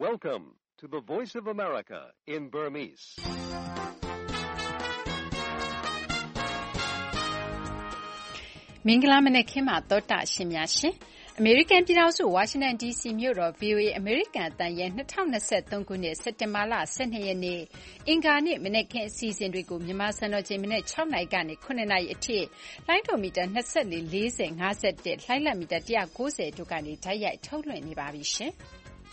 Welcome to the Voice of America in Burmese. ။မင်္ဂလာမနက်ခင်းပါသောတာရှင်များရှင်။ American ပြည်ထောင်စု Washington DC မြို့တော် VOA American အသံရဲ့2023ခုနှစ်စက်တင်ဘာလ12ရက်နေ့အင်္ဂါနေ့မနက်ခင်းအစီအစဉ်တွေကိုမြန်မာစံတော်ချိန်မနက်6နာရီကနေ9နာရီအထိလိုင်းဒိုမီတာ24 40 51လှိုင်းလက်မီတာ190တို့ကနေဓာတ်ရိုက်ထုတ်လွှင့်နေပါပြီရှင်။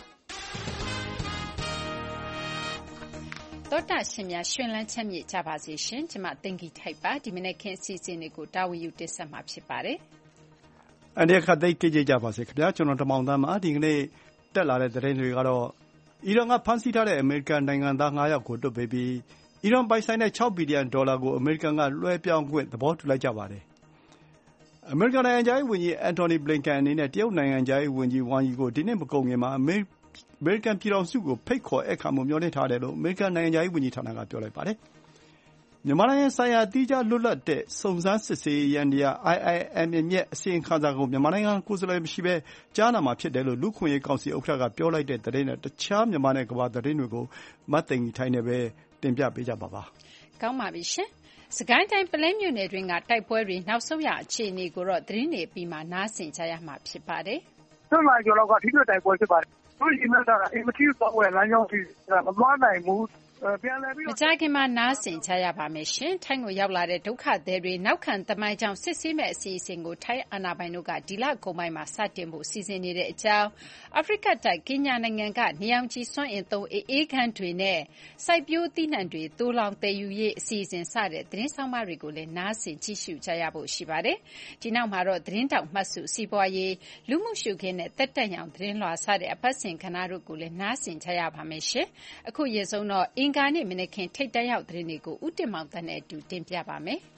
သောတာရှင်များရှင်လန်းချမ်းမြေ့ကြပါစေရှင်။ကျွန်မတင်ကြီးထိုက်ပါဒီမနက်ခင်းအစီအစဉ်တွေကိုတာဝန်ယူတင်ဆက်မှာဖြစ်ပါတယ်။အန်ဒီခတ်သိကြကြပါစေခင်ဗျာကျွန်တော်တမောင်သားမှာဒီကနေ့တက်လာတဲ့သတင်းတွေကတော့အီရန်ကဖမ်းဆီးထားတဲ့အမေရိကန်နိုင်ငံသား9ယောက်ကိုတွတ်ပေးပြီးအီရန်ပိုင်ဆိုင်တဲ့6ဘီလီယံဒေါ်လာကိုအမေရိကန်ကလွှဲပြောင်းခွင့်သဘောတူလိုက်ကြပါတယ်။အမေရိကန်နိုင်ငံခြားရေးဝန်ကြီးအန်တိုနီဘလင်ကန်အနေနဲ့တရုတ်နိုင်ငံခြားရေးဝန်ကြီးဝမ်ယီကိုဒီနေ့မကုန်ခင်မှာအမေရိကန်ပြည်ထောင်စုကိုဖိတ်ခေါ်ဧည့်ခံမှုမျှော်လင့်ထားတယ်လို့အမေရိကန်နိုင်ငံခြားရေးဝန်ကြီးဌာနကပြောလိုက်ပါတယ်။မြန်မာနိုင်ငံဆိုင်ရာတိကျလွတ်လပ်တဲ့စုံစမ်းစစ်ဆေးရေးယန္တရား IIMM ရဲ့အစီရင်ခံစာကိုမြန်မာနိုင်ငံကိုယ်စားလှယ်မရှိဘဲကြားနာမှာဖြစ်တယ်လို့လူ့အခွင့်အရေးကောင်စီဥက္ကဋ္ဌကပြောလိုက်တဲ့သတင်းနဲ့တခြားမြန်မာနဲ့ကမ္ဘာသတင်းတွေကိုမသိင်္ဂီထိုင်းနဲ့ပဲတင်ပြပေးကြပါပါ။ကောင်းပါပြီရှင်။စကိုင်းတိုင်းပလဲမြို့နယ်တွင်းကတိုက်ပွဲတွေနောက်ဆုံးရအခြေအနေကိုတော့သတင်းတွေပြီးမှနားဆင်ကြရမှာဖြစ်ပါတယ်။ဆွမ်းလာကျော်လောက်ကထိတွေ့တိုက်ပွဲဖြစ်ပါတယ်။သူဒီမှာအင်မတီပေါ့ဝဲလမ်းကြောင်းကြီးမသွားနိုင်ဘူးမကြခင်မှာနားဆင်ကြရပါမယ်ရှင်။ထိုင်းကိုရောက်လာတဲ့ဒုက္ခသည်တွေနောက်ခံသမိုင်းကြောင့်စစ်ဆေးမဲ့အစီအစဉ်ကိုထိုင်းအာဏာပိုင်တို့ကဒီလကုန်ပိုင်းမှာစတင်ဖို့စီစဉ်နေတဲ့အကြောင်းအာဖရိကတိုက်ကင်ညာနိုင်ငံကနေအောင်ကြီးစွမ်းအင်သုံးအေးခန်းတွေနဲ့စိုက်ပျိုးသီးနှံတွေတိုးလောင်တည်ယူရေးအစီအစဉ်စတဲ့သတင်းဆောင်မတွေကိုလည်းနားဆင်ကြည့်ရှုကြရဖို့ရှိပါတယ်။ဒီနောက်မှာတော့သတင်းတောက်မှတ်စုစီးပွားရေးလူမှုရှုခင်းနဲ့တက်တက်ရောင်သတင်းလွှာစတဲ့အပတ်စဉ်ခဏတို့ကိုလည်းနားဆင်ကြရပါမယ်ရှင်။အခုရေဆုံးတော့အင်္ဂါနေ့မနေ့ခင်ထိတ်တန့်ရောက်သတင်းတွေကိုဦးတင်မောင်တန်းနဲ့အတူတင်ပြပါမယ်။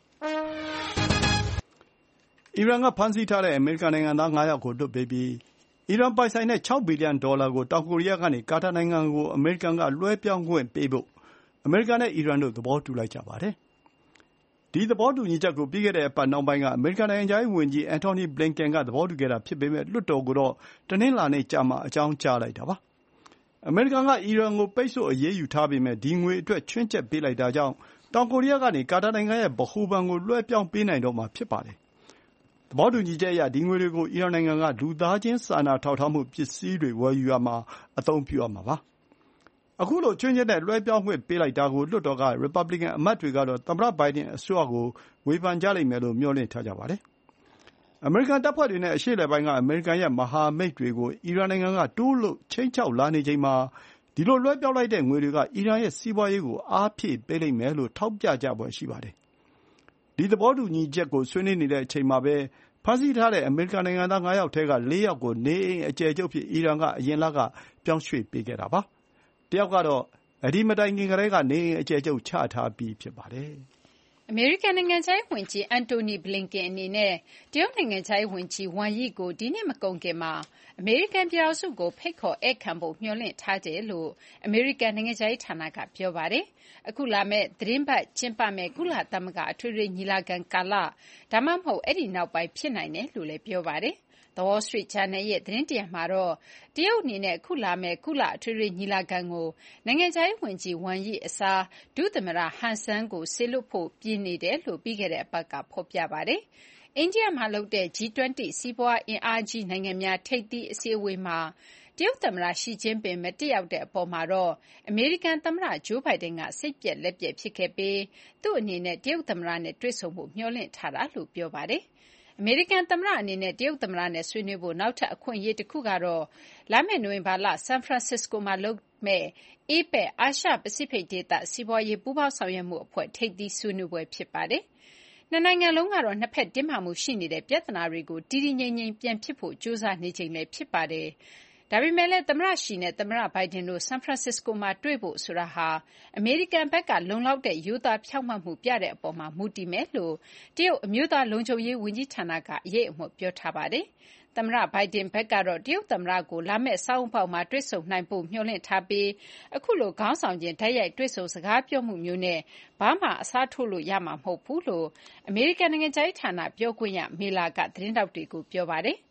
အီရန်ကဖမ်းဆီးထားတဲ့အမေရိကန်နိုင်ငံသား9ယောက်ကိုလွှတ်ပေးပြီးအီရန်ပိုင်ဆိုင်တဲ့6ဘီလီယံဒေါ်လာကိုတောင်ကိုရီးယားကနေကာတာနိုင်ငံကိုအမေရိကန်ကလွှဲပြောင်းခွင့်ပေးဖို့အမေရိကန်နဲ့အီရန်တို့သဘောတူလိုက်ကြပါတယ်။ဒီသဘောတူညီချက်ကိုပြီးခဲ့တဲ့အပတ်နောက်ပိုင်းကအမေရိကန်နိုင်ငံခြားရေးဝန်ကြီးအန်တိုနီဘလင်ကန်ကသဘောတူခဲ့တာဖြစ်ပေမဲ့လွှတ်တော်ကိုတော့တနင်္လာနေ့ကြာမှအကြောင်းကြားလိုက်တာပါ။အမေရိကန်ကအီရန်ကိုပိတ်ဆို့အရေးယူထားပေမဲ့ဒီငွေအတွက်ချွင်းချက်ပေးလိုက်တာကြောင့်တောင်ကိုရီးယားကနေကာတာနိုင်ငံရဲ့ဗဟိုဘဏ်ကိုလွှဲပြောင်းပေးနိုင်တော့မှာဖြစ်ပါတယ်။သဘောတူညီချက်အရဒီငွေတွေကိုအီရန်နိုင်ငံကလူသားချင်းစာနာထောက်ထားမှုပစ္စည်းတွေဝယ်ယူရာမှာအသုံးပြုရမှာပါ။အခုလိုချွင်းချက်နဲ့လွှဲပြောင်းခွင့်ပေးလိုက်တာကိုလွှတ်တော်ကရီပတ်ဘလီကန်အမတ်တွေကတော့သမ္မတဘိုင်ဒန်အစိုးရကိုဝေဖန်ကြလိမ့်မယ်လို့မျှော်လင့်ထားကြပါတယ်။အမေရိကန်တပ်ဖွဲ့တွေနဲ့အရှေ့အလယ်ပိုင်းကအမေရိကန်ရဲ့မဟာမိတ်တွေကိုအီရန်နိုင်ငံကတိုးလို့ခြိမ်းခြောက်လာနေချိန်မှာဒီလိုလွှဲပြောင်းလိုက်တဲ့ငွေတွေကအီရန်ရဲ့စီးပွားရေးကိုအားဖြည့်ပေးလိမ့်မယ်လို့ထောက်ပြကြဖွယ်ရှိပါတယ်။ဒီသဘောတူညီချက်ကိုဆွေးနွေးနေတဲ့အချိန်မှာပဲဖမ်းဆီးထားတဲ့အမေရိကန်နိုင်ငံသား9ယောက်ထဲက4ယောက်ကိုနေအိမ်အကျယ်ချုပ်ဖြစ်အီရန်ကအရင်လကပြောင်းရွှေ့ပေးခဲ့တာပါ။တယောက်ကတော့ဒီမတိုင်ခင်ကတည်းကနေအိမ်အကျယ်ချုပ်ချထားပြီးဖြစ်ပါတယ်။အမေရိကန်နိုင်ငံခြားရေးဝန်ကြီးအန်တိုနီဘလင်ကန်အနေနဲ့တရုတ်နိုင်ငံခြားရေးဝန်ကြီးဝမ်ယီကိုဒီနေ့မကုန်ခင်မှာအမေရိကန်ပြည်ထောင်စုကိုဖိတ်ခေါ်ဧည့်ခံဖို့မျှော်လင့်ထားတယ်လို့အမေရိကန်နိုင်ငံခြားရေးဌာနကပြောပါတယ်။အခုလာမယ့်သီတင်းပတ်ကျင်းပမယ့်ကုလသမဂ္ဂအထွေထွေညီလာခံကာလဒါမှမဟုတ်အဲ့ဒီနောက်ပိုင်းဖြစ်နိုင်တယ်လို့လည်းပြောပါတယ်။ The Wall Street Journal ရဲ့သတင်းတရမှာတော့တရုတ်အနေနဲ့အခုလာမယ့်ကုလအထွေထွေညီလာခံကိုနိုင်ငံခြားရေးဝန်ကြီးဝမ်ယီအစားဒုသမ္မတဟန်ဆန်ကိုစေလွှတ်ဖို့ပြင်နေတယ်လို့ပြီးခဲ့တဲ့အပတ်ကဖော်ပြပါတယ်။အိန္ဒိယမှာလုပ်တဲ့ G20 စီးပွားအင်အားကြီးနိုင်ငံများထိပ်သီးအစည်းအဝေးမှာတရုတ်သမ္မတရှီကျင်းပင်မတက်ရောက်တဲ့အပေါ်မှာတော့အမေရိကန်သမ္မတဂျိုးဘိုင်ဒန်ကစိတ်ပျက်လက်ပျက်ဖြစ်ခဲ့ပြီးသူ့အနေနဲ့တရုတ်သမ္မတနဲ့တွေ့ဆုံဖို့မျှော်လင့်ထားတာလို့ပြောပါတယ်။အမေရိကန်သမ္မတအနေနဲ့တရုတ်သမ္မတနဲ့ဆွေးနွေးဖို့နောက်ထပ်အခွင့်အရေးတစ်ခုကတော့လာမယ့်နိုဝင်ဘာလဆန်ဖရန်စစ္စကိုမှာလုပ်မယ့် APEC အာရှပစိဖိတ်ဒေသစီးပွားရေးပူးပေါင်းဆောင်ရွက်မှုအဖွဲ့ထိပ်သီးဆွေးနွေးပွဲဖြစ်ပါတယ်။နှစ်နိုင်ငံလုံးကတော့နှစ်ဖက်တင်းမာမှုရှိနေတဲ့ပြဿနာတွေကိုတည်တည်ငြိမ်ငြိမ်ပြန်ဖြစ်ဖို့ကြိုးစားနေချိန်လည်းဖြစ်ပါတယ်။ဒါပေမဲ့လည်းသမ္မတရှီနဲ့သမ္မတဘိုင်ဒန်တို့ဆန်ဖရန်စစ္စကိုမှာတွေ့ဖို့ဆိုတာဟာအမေရိကန်ဘက်ကလုံလောက်တဲ့ရိုးသားဖြောင့်မတ်မှုပြတဲ့အပေါ်မှာမူတည်မယ်လို့တရုတ်အမျိုးသားလုံခြုံရေးဝန်ကြီးဌာနကအရေးအမှုပြောထားပါတယ်။သမ္မတဘိုင်ဒန်ဘက်ကတော့တရုတ်သမ္မတကိုလာမယ့်ဆောင်းဦးပေါက်မှာတွေ့ဆုံနိုင်ဖို့မျှော်လင့်ထားပြီးအခုလိုခေါင်းဆောင်ချင်းတိုက်ရိုက်တွေ့ဆုံစကားပြောမှုမျိုးနဲ့ဘာမှအစားထိုးလို့ရမှာမဟုတ်ဘူးလို့အမေရိကန်နိုင်ငံခြားရေးဌာနပြောခွင့်ရမေလာကသတင်းတောက်တွေကိုပြောပါတယ်။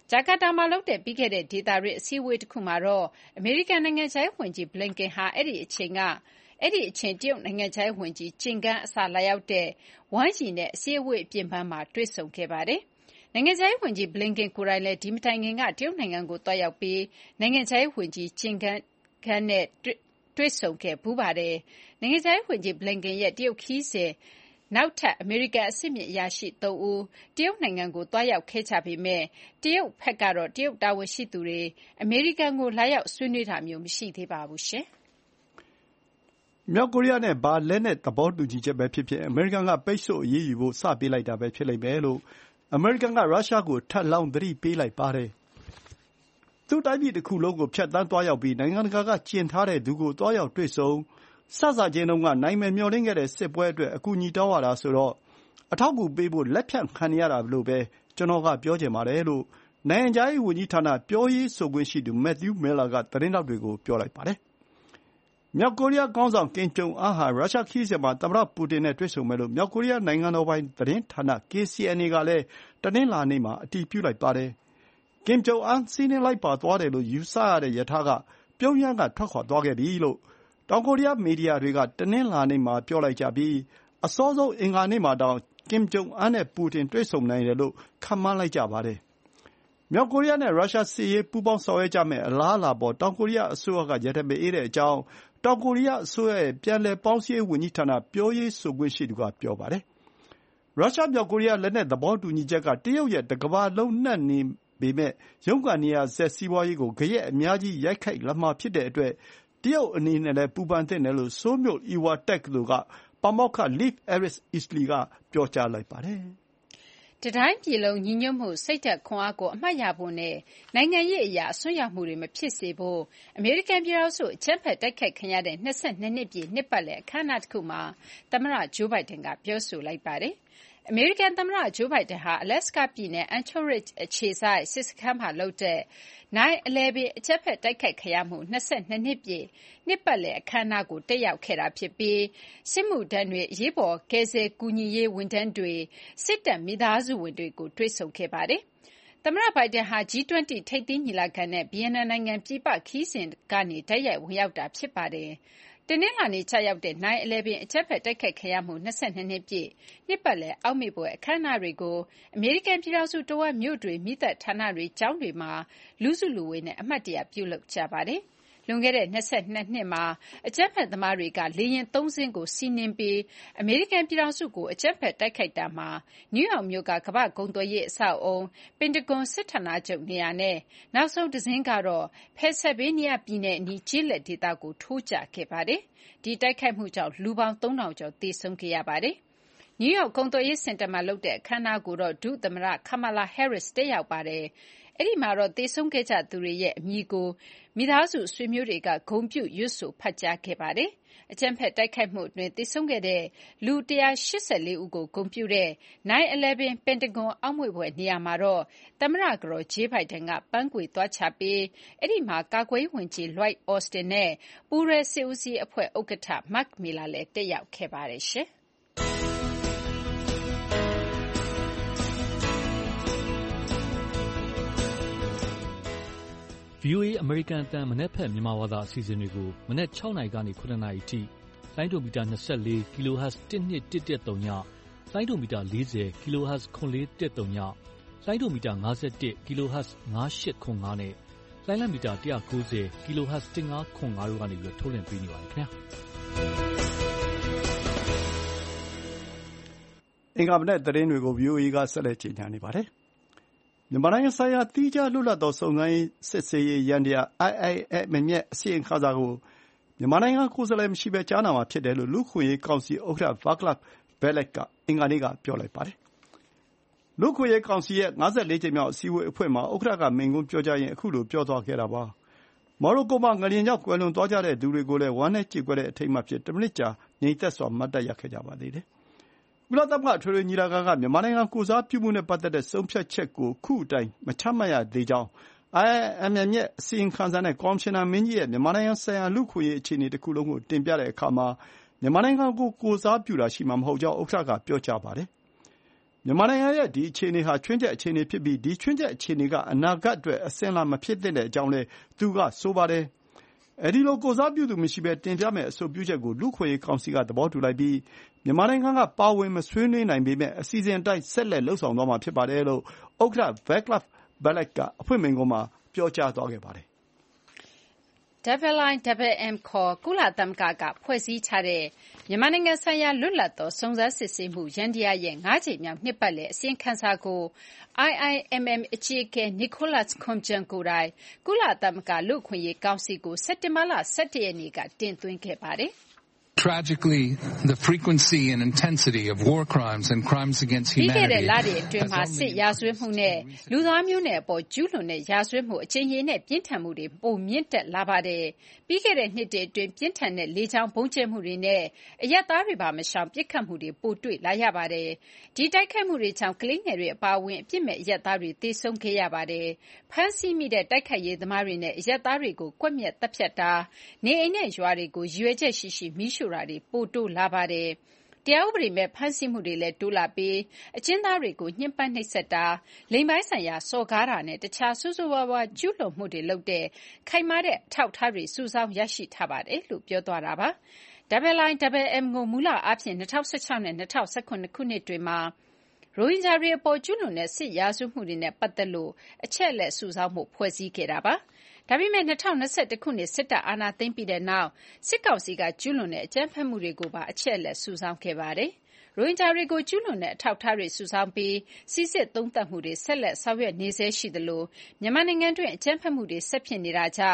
ဂျာကာတာမှာလုပ်တဲ့ပြီးခဲ့တဲ့ဒေသတွင်းအစည်းအဝေးတစ်ခုမှာတော့အမေရိကန်နိုင်ငံခြားရေးဝန်ကြီး Blinken ဟာအဲ့ဒီအချိန်တရုတ်နိုင်ငံခြားရေးဝန်ကြီးကျင်ဂန်းအစလာရောက်တဲ့ဝမ်ယီနဲ့အစည်းအဝေးအပြင်ပန်းမှာတွေ့ဆုံခဲ့ပါတယ်။နိုင်ငံခြားရေးဝန်ကြီး Blinken ကိုယ်တိုင်လည်းဒီမတိုင်ခင်ကတရုတ်နိုင်ငံကိုသွားရောက်ပြီးနိုင်ငံခြားရေးဝန်ကြီးကျင်ဂန်းနဲ့တွေ့ဆုံခဲ့ဖူးပါတယ်။နိုင်ငံခြားရေးဝန်ကြီး Blinken ရဲ့တရုတ်ခရီးစဉ်နောက်ထပ်အမေရိကန်အဆင့်မြင့်အရာရှိ3ဦးတရုတ်နိုင်ငံကိုသွားရောက်ခဲ့ကြပေမဲ့တရုတ်ဘက်ကတော့တရုတ်တာဝန်ရှိသူတွေအမေရိကန်ကိုလာရောက်ဆွေးနွေးတာမျိုးမရှိသေးပါဘူး။မြောက်ကိုရီးယားနဲ့ဘာလက်နက်သဘောတူညီချက်ပဲဖြစ်ဖြစ်အမေရိကန်ကပိတ်ဆို့အရေးယူဖို့စပေးလိုက်တာပဲဖြစ်လိမ့်မယ်လို့အမေရိကန်ကရုရှားကိုထပ်လောင်းသတိပေးလိုက်ပါတယ်။သူ့တိုင်းပြည်တစ်ခုလုံးကိုဖြတ်သန်းသွားရောက်ပြီးနိုင်ငံတကာကကျင်ထားတဲ့သူကိုသွားရောက်တွေ့ဆုံစချင်းတုန်းကနိုင်မယ်မျှော်လင့်ခဲ့တဲ့စစ်ပွဲအတွက်အကူအညီတောင်းရတာဆိုတော့အထောက်အကူပေးဖို့လက်ဖြတ်ခံနေရတာလို့ပဲကျွန်တော်ကပြောချင်ပါတယ်လို့နိုင်ငံခြားရေးဝန်ကြီးဌာနပြောရေးဆိုခွင့်ရှိသူမက်သယူးမဲလာကသတင်းထောက်တွေကိုပြောလိုက်ပါတယ်။မြောက်ကိုရီးယားခေါင်းဆောင်ကင်ဂျုံအန်းဟာရုရှားခရီးစဉ်မှာသမ္မတပူတင်နဲ့တွေ့ဆုံမယ်လို့မြောက်ကိုရီးယားနိုင်ငံတော်ပိုင်သတင်းဌာန KCNA ကလည်းတနင်္လာနေ့မှာအတည်ပြုလိုက်ပါတယ်။ကင်ဂျုံအန်းစီးနင်းလိုက်ပါသွားတယ်လို့ယူဆရတဲ့ရထားကပြုံးယမ်းကထွက်ခွာသွားခဲ့ပြီလို့တောင်ကိုရီးယားမီဒီယာတွေကတနင်္လာနေ့မှာပြောလိုက်ကြပြီးအစောဆုံးအင်္ဂါနေ့မှာတောင်ကင်ဂျုံအန်းနဲ့ပူတင်တွေ့ဆုံနိုင်တယ်လို့ခန့်မှန်းလိုက်ကြပါတယ်။မြောက်ကိုရီးယားနဲ့ရုရှားစစ်ရေးပူးပေါင်းဆောင်ရွက်ကြမယ့်အလားအလာပေါ်တောင်ကိုရီးယားအစိုးရကရည်မအေးတဲ့အကြောင်းတောင်ကိုရီးယားအစိုးရရဲ့ပြန်လည်ပေါင်းစည်းရေးဝန်ကြီးဌာနပြောရေးဆိုခွင့်ရှိသူကပြောပါတယ်။ရုရှားမြောက်ကိုရီးယားလက်နက်သဘောတူညီချက်ကတရုတ်ရဲ့တကမ္ဘာလုံးနှံ့နေပေမဲ့ရုန်းကန်နေရဆဲစီးပွားရေးကိုဂယက်အများကြီးရိုက်ခတ်လာမှာဖြစ်တဲ့အတွက်တရုတ်အနေနဲ့လည်းပူပန်သင့်တယ်လို့ဆိုးမြို့အီဝါတက္ကသိုလ်ကပါမောက္ခ Leif Erik-Easley ကပြောကြားလိုက်ပါတယ်။တတိုင်းပြည်လုံးညီညွတ်မှုစိတ်ဓာတ်ခွန်အားကိုအမှတ်ရဖို့နဲ့နိုင်ငံရေးအရာအစွန်းရောက်မှုတွေမဖြစ်စေဖို့အမေရိကန်ပြည်ထောင်စုအကြမ်းဖက်တိုက်ခိုက်ခံရတဲ့22နှစ်ပြည့်နှစ်ပတ်လည်အခမ်းအနားတစ်ခုမှာသမ္မတဂျိုးဘိုင်ဒန်ကပြောဆိုလိုက်ပါတယ်။အမေရိကန်သမ္မတဂျိုးဘိုင်ဒန်ဟာအလက်စကာပြည်နယ် Anchorage အခြေစိုက်စစ်စခန်းမှာလုပ်တဲ့ 9/11 အကြမ်းဖက်တိုက်ခိုက်ခံရမှု22နှစ်ပြည့်နှစ်ပတ်လည်အခမ်းအနားကိုတက်ရောက်ခဲ့တာဖြစ်ပြီးစစ်မှုထမ်းတွေအရေးပေါ်ကယ်ဆယ်ကူညီရေးဝန်ထမ်းတွေစစ်တပ်မိသားစုဝင်တွေကိုတွေ့ဆုံခဲ့ပါတယ်။သမ္မတဘိုင်ဒန်ဟာ G20 ထိပ်သီးညီလာခံနဲ့ဗီယက်နမ်နိုင်ငံပြည်ပခရီးစဉ်ကနေတိုက်ရိုက်ဝင်ရောက်တာဖြစ်ပါတယ်။တနင်္လာနေ့ကျရောက်တဲ့ 9/11 အကြမ်းဖက်တိုက်ခိုက်ခံရမှု22နှစ်ပြည့်နှစ်ပတ်လည်အောက်မေ့ဖွယ်အခမ်းအနားတွေကိုအမေရိကန်ပြည်ထောင်စုတဝက်မြို့တွေမီးသတ်ဌာနတွေကျောင်းတွေမှာလူစုလူဝေးနဲ့အမှတ်တရပြုလုပ်ကြပါတယ်။လွန်ခဲ့တဲ့22နှစ်မှာအကြမ်းဖက်သမားတွေကလေယာဉ်3စင်းကိုစီးနင်းပြီးအမေရိကန်ပြည်ထောင်စုကိုအကြမ်းဖက်တိုက်ခိုက်တာမှာနယူးယောက်မြို့ကကမ္ဘာ့ဂုဏ်သွယ်ရေးအဆောက်အအုံပင်တဂွန်စစ်ဌာနချုပ်နေရာနဲ့နောက်ဆုံးတစ်စင်းကတော့ဖယ်ဆယ်ဗေးနီးယားပြည်နယ်အနီးကျေးလက်ဒေသကိုထိုးကျခဲ့ပါတယ်။ဒီတိုက်ခိုက်မှုကြောင့်လူပေါင်း3000ကျော်သေဆုံးခဲ့ရပါတယ်။နယူးယောက်ကုန်သွယ်ရေးစင်တာမှာလုပ်တဲ့အခမ်းအနားကိုတော့ဒုသမ္မတ Kamala Harris တက်ရောက်ပါတယ်။အဲ့ဒီမှာတော့သေဆုံးခဲ့ကြသူတွေရဲ့အမည်ကိုမိသားစုဆွေမျိုးတွေကဂုဏ်ပြုရွတ်ဆိုဖတ်ကြားခဲ့ပါတယ်။အကြမ်းဖက်တိုက်ခိုက်မှုအတွင်းသေဆုံးခဲ့တဲ့လူ184ဦးကိုဂုဏ်ပြုတဲ့ 9/11 ပင်တဂွန်အောက်မေ့ဖွယ်နေရာမှာတော့သမ္မတကတော်ဂျေးဘိုင်ဒန်ကပန်းခွေသွားချပြီးအဲ့ဒီမှာကာကွယ်ရေးဝန်ကြီး Lloyd Austin နဲ့ပူးရဲစစ်ဦးစီးအဖွဲ့ဥက္ကဋ္ဌ Mark Miller လည်းတက်ရောက်ခဲ့ပါတယ်ရှင်။ VOA အမေရိကန်အသံမနက်ဖြန်မြန်မာဘာသာအစီအစဉ်တွေကိုမနက်6နာရီကနေ9နာရီအထိလိုင်းဒိုမီတာ24 kHz 1213ညလိုင်းဒိုမီတာ40 kHz 9413ညလိုင်းဒိုမီတာ51 kHz 9805နဲ့လိုင်းလံမီတာ190 kHz 1505တို့ကနေပြီးထုတ်လွှင့်ပေးနေပါတယ်ခင်ဗျာအင်္ဂါမနက်သတင်းတွေကို VOA ကဆက်လက်ကြေညာနေပါတယ်မြန်မာနိုင်ငံဆိုင်ရာသီးခြားလွတ်လပ်သောစုံစမ်းစစ်ဆေးရေးယန္တရား IIMM ရဲ့အစီရင်ခံစာကိုမြန်မာနိုင်ငံကိုယ်စားလှယ်မရှိဘဲကြားနာမှာဖြစ်တယ်လို့လူ့အခွင့်အရေးကောင်စီဥက္ကဋ္ဌ Vaclav Bele ကအင်္ဂါနေ့ကပြောလိုက်ပါတယ်။လူ့အခွင့်အရေးကောင်စီရဲ့54ကြိမ်မြောက်အစည်းအဝေးအဖွင့်မှာဥက္ကဋ္ဌကမိန့်ခွန်းပြောကြားရင်းအခုလိုပြောသွားခဲ့တာပါ။မော်ရိုကိုမှာငလျင်ကြောင့်ကွယ်လွန်သွားကြတဲ့သူတွေကိုလည်းဝမ်းနည်းကြေကွဲတဲ့အထိမ်းအမှတ်အဖြစ်10မိနစ်ကြာငြိမ်သက်စွာမတ်တပ်ရပ်ခဲ့ကြပါသေးတယ်။ကုလသမဂ္ဂအထွေထွေညီလာခံကမြန်မာနိုင်ငံကိုယ်စားပြုမှုနဲ့ပတ်သက်တဲ့ဆုံးဖြတ်ချက်ကိုခုတိုင်မချမှတ်ရသေးကြောင်း IIMM ရဲ့အစီရင်ခံစာနဲ့ကော်မရှင်နာမင်းကြီးရဲ့မြန်မာနိုင်ငံဆိုင်ရာလူ့အခွင့်အရေးအခြေအနေတစ်ခုလုံးကိုတင်ပြတဲ့ တဲ့အခါမှာမြန်မာနိုင်ငံကိုကိုယ်စားပြုတာရှိမှာမဟုတ်ကြောင်းဥက္ကဋ္ဌကပြောကြားပါတယ်။ မြန်မာနိုင်ငံရဲ့လူ့အခွင့်အရေးအခြေအနေကို တင်ပြတဲ့အခါမှာမြန်မာနိုင်ငံကိုကိုယ်စားပြုတာရှိမှာမဟုတ်ကြောင်းဥက္ကဋ္ဌကပြောကြားပါတယ်။ မြန်မာနိုင်ငံကိုယ်စားပြုမှုနဲ့ပတ်သက်တဲ့ဆုံးဖြတ်ချက်မြန်မာနိုင်ငံရဲ့ဒီအခြေအနေဟာခြွင်းချက်အခြေအနေဖြစ်ပြီးဒီခြွင်းချက်အခြေအနေကအနာဂတ်အတွက်အစဉ်အလာမဖြစ်သင့်တဲ့အကြောင်းလည်းသူကဆိုပါတယ်။အဲဒီလိုကိုယ်စားပြုသူမရှိဘဲတင်ပြမယ့်အဆိုပြုချက်ကိုလူ့အခွင့်အရေးကောင်စီကသဘောတူလိုက်ပြီးမြန်မာနိုင်ငံကပါဝင်မဆွေးနွေးနိုင်ပေမယ့်အစီအစဉ်အတိုင်းဆက်လက်လုပ်ဆောင်သွားမှာဖြစ်ပါတယ်လို့ဥက္ကဋ္ဌ Vaclav Balac ကအဖွင့်မိန့်ခွန်းမှာပြောကြားသွားခဲ့ပါတယ်။ IIMM ခေါ်ကုလသမဂ္ဂကဖွဲ့စည်းထားတဲ့မြန်မာနိုင်ငံဆိုင်ရာလွတ်လပ်သောစုံစမ်းစစ်ဆေးမှုယန္တရားရဲ့၅ ကြိမ်မြောက်နှစ်ပတ်လည်အစီရင်ခံစာကို IIMM အကြီးအကဲ Nicholas Koumjian ကိုယ်တိုင်ကုလသမဂ္ဂလူ့အခွင့်အရေးကောင်စီကိုစက်တင်ဘာလ ၁၁ ရက်နေ့ကတင်သွင်းခဲ့ပါတယ်။ Tragically, the frequency and intensity of war crimes and crimes against humanity ပြီးခဲ့တဲ့လတွေအတွင်းမှာစစ်ရာဇဝတ်မှုနဲ့လူသားမျိုးနွယ်အပေါ်ကျူးလွန်တဲ့ရာဇဝတ်မှုအကြိမ်ကြိမ်နဲ့ပြင်းထန်မှုတွေပိုမြင့်တက်လာပါတယ်။ပြီးခဲ့တဲ့နှစ်တွေအတွင်းပြင်းထန်တဲ့လေကြောင်းဗုံးကျဲမှုတွေနဲ့အရပ်သားတွေပါမရှောင်ပစ်ခတ်မှုတွေပိုတွေ့လာရပါတယ်။ဒီတိုက်ခိုက်မှုတွေကြောင့်ကလေးငယ်တွေအပါအဝင်အပြစ်မဲ့အရပ်သားတွေသေဆုံးခဲ့ရပါတယ်။ဖမ်းဆီးမိတဲ့တိုက်ခိုက်ရေးသမားတွေနဲ့အရပ်သားတွေကိုကွပ်မျက်တပ်ဖြတ်တာနေအိမ်နဲ့ရွာတွေကိုရည်ရွယ်ချက်ရှိရှိမီးရှို့တာတွေပိုတိုးလာပါတယ်။တရားဥပဒေမဲ့ဖမ်းဆီးမှုတွေလည်းတိုးလာပြီးအကျဉ်းသားတွေကိုညှဉ်းပန်းနှိပ်စက်တာလိင်ပိုင်းဆိုင်ရာစော်ကားတာနဲ့တခြားဆိုးဆိုးဝါးဝါးကျူးလွန်မှုတွေလုပ်တဲ့ခိုင်မာတဲ့အထောက်အထားတွေစုဆောင်းရရှိထားပါတယ်လို့ပြောသွားတာပါ။ IIMM ကိုမူလအားဖြင့်2016နဲ့2019ခုနှစ်တွေမှာရိုဟင်ဂျာတွေအပေါ်ကျူးလွန်တဲ့စစ်ရာဇဝတ်မှုတွေနဲ့ပတ်သက်လို့အချက်အလက်စုဆောင်းဖို့ဖွဲ့စည်းခဲ့တာပါ။ဒါပေမဲ့2021ခုနှစ်စစ်တပ်အာဏာသိမ်းပြီးတဲ့နောက်စစ်ကောင်စီကကျူးလွန်တဲ့အကြမ်းဖက်မှုတွေကိုပါအချက်အလက်စုဆောင်းခဲ့ပါတယ်။ရိုဟင်ဂျာတွေကိုကျူးလွန်တဲ့အထောက်အထားတွေစုဆောင်းပြီးစိစစ်သုံးသပ်မှုတွေဆက်လက်ဆောင်ရွက်နေဆဲရှိသလိုမြန်မာနိုင်ငံတွင်းအကြမ်းဖက်မှုတွေဆက်ဖြစ်နေတာကြောင့်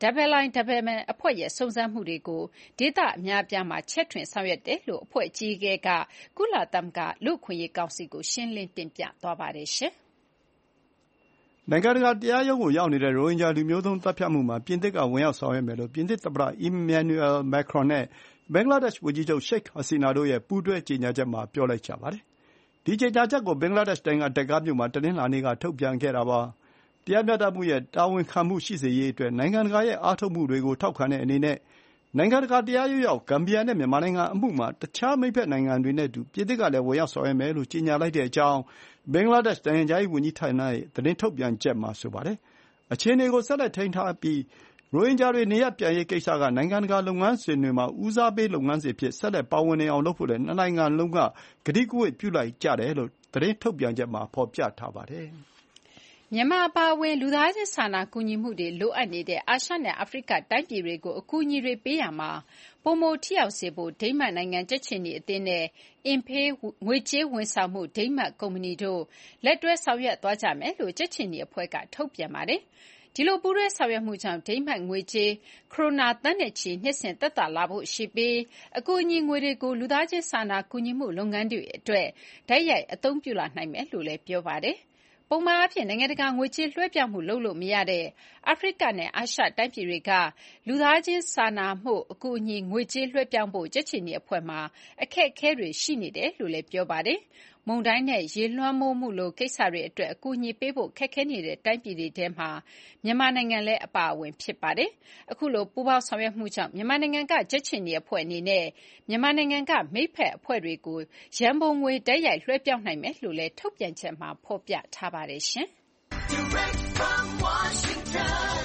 IIMM အဖွဲ့ရဲ့စုံစမ်းမှုတွေကိုဒေသအများအပြားမှာချဲ့ထွင်ဆောင်ရွက်တယ်လို့အဖွဲ့အကြီးအကဲကကုလသမဂ္ဂလူ့အခွင့်အရေးကောင်စီကိုရှင်းလင်းတင်ပြသွားပါတယ်။နိုင်ငံတကာတရားရုံးကိုရောက်နေတဲ့ရိုဟင်ဂျာလူမျိုးတုံးသတ်ဖြတ်မှုမှာပြင်သစ်ကဝင်ရောက်ဆောင်ရွက်မယ်လို့ပြင်သစ်သမ္မတ Emmanuel Macron နဲ့ဘင်္ဂလားဒေ့ရှ်ဝန်ကြီးချုပ် Sheikh Hasina တို့ရဲ့ပူးတွဲကြေညာချက်မှာပြောလိုက်ကြပါတယ်။ဒီကြေညာချက်ကိုဘင်္ဂလားဒေ့ရှ်နိုင်ငံဒက္ကားမြို့မှာတနင်္လာနေ့ကထုတ်ပြန်ခဲ့တာပါ။တရားမျှတမှုရဲ့တာဝန်ခံမှုရှိစေရေးအတွက်နိုင်ငံတကာရဲ့အားထုတ်မှုတွေကိုထောက်ခံတဲ့အနေနဲ့နိုင်ငံတကာတရားရုံးရောက်ဂမ်ဘီယာနဲ့မြန်မာနိုင်ငံအမှုမှာတခြားမိတ်ဖက်နိုင်ငံတွေနဲ့အတူပြင်သစ်ကလည်းဝင်ရောက်ဆောင်ရွက်မယ်လို့ကြေညာလိုက်တဲ့အကြောင်းဘင်္ဂလားဒေ့ရှ်နိုင်ငံခြားရေးဝန်ကြီးဌာနရဲ့သတင်းထုတ်ပြန်ချက်မှာဆိုပါတယ်။အခြေအနေကိုဆက်လက်ထိန်းထားပြီးရိုဟင်ဂျာတွေနေရပ်ပြန်ရေးကိစ္စကနိုင်ငံတကာလုပ်ငန်းစဉ်တွေမှာဦးစားပေးလုပ်ငန်းစဉ်အဖြစ်ဆက်လက်ပါဝင်နေအောင်လုပ်ဖို့လည်းနှစ်နိုင်ငံလုံးကကတိကဝတ်ပြုလိုက်ကြတယ်လို့သတင်းထုတ်ပြန်ချက်မှာဖော်ပြထားပါတယ်။မြန်မာအပါအဝင်လူသားချင်းစာနာကူညီမှုတွေလိုအပ်နေတဲ့အာရှနဲ့အာဖရိကတိုင်းပြည်တွေကိုအကူအညီတွေပေးရာမှာပိုမိုထိရောက်စေဖို့ဒိန်းမတ်နိုင်ငံကြက်ခြေနီအသင်းနဲ့အင်ဖေးငွေကြေးဝန်ဆောင်မှုဒိန်းမတ်ကုမ္ပဏီတို့လက်တွဲဆောင်ရွက်သွားကြမယ်လို့ကြက်ခြေနီအဖွဲ့ကထုတ်ပြန်ပါတယ်။ဒီလိုပူးတွဲဆောင်ရွက်မှုကြောင့်ဒိန်းမတ်ငွေကြေးခရိုနာသန်းနဲ့ချီနှစ်စဉ်သက်သာလာဖို့ရှိပြီးအကူအညီငွေတွေကိုလူသားချင်းစာနာကူညီမှုလုပ်ငန်းတွေအတွက်တိုက်ရိုက်အသုံးပြုလာနိုင်မယ်လို့လည်းပြောပါတယ်။ပုံမှန်အားဖြင့်နိုင်ငံတကာငွေကြေးလွှဲပြောင်းမှုလုပ်လို့မရတဲ့အာဖရိကနဲ့အာရှတိုင်းပြည်တွေကလူသားချင်းစာနာမှုအကူအညီငွေကြေးလွှဲပြောင်းဖို့ကြက်ခြေနီအဖွဲ့မှာအခက်အခဲတွေရှိနေတယ်လို့လည်းပြောပါတယ်။မုန်တိုင်းနဲ့ရေလွှမ်းမိုးမှုလိုကိစ္စတွေအတွက်အကူအညီပေးဖို့ခက်ခဲနေတဲ့တိုင်းပြည်တွေထဲမှာမြန်မာနိုင်ငံလည်းအပါအဝင်ဖြစ်ပါတယ်။အခုလိုပူးပေါင်းဆောင်ရွက်မှုကြောင့်မြန်မာနိုင်ငံကကြက်ခြေနီအဖွဲ့အနေနဲ့မြန်မာနိုင်ငံကမိတ်ဖက်အဖွဲ့တွေကိုရန်ပုံငွေတိုက်ရိုက်လွှဲပြောင်းနိုင်မယ်လို့လည်းထုတ်ပြန်ချက်မှာဖော်ပြထားပါတယ်ရှင်။ Direct from Washington,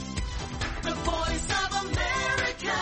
the voice of America,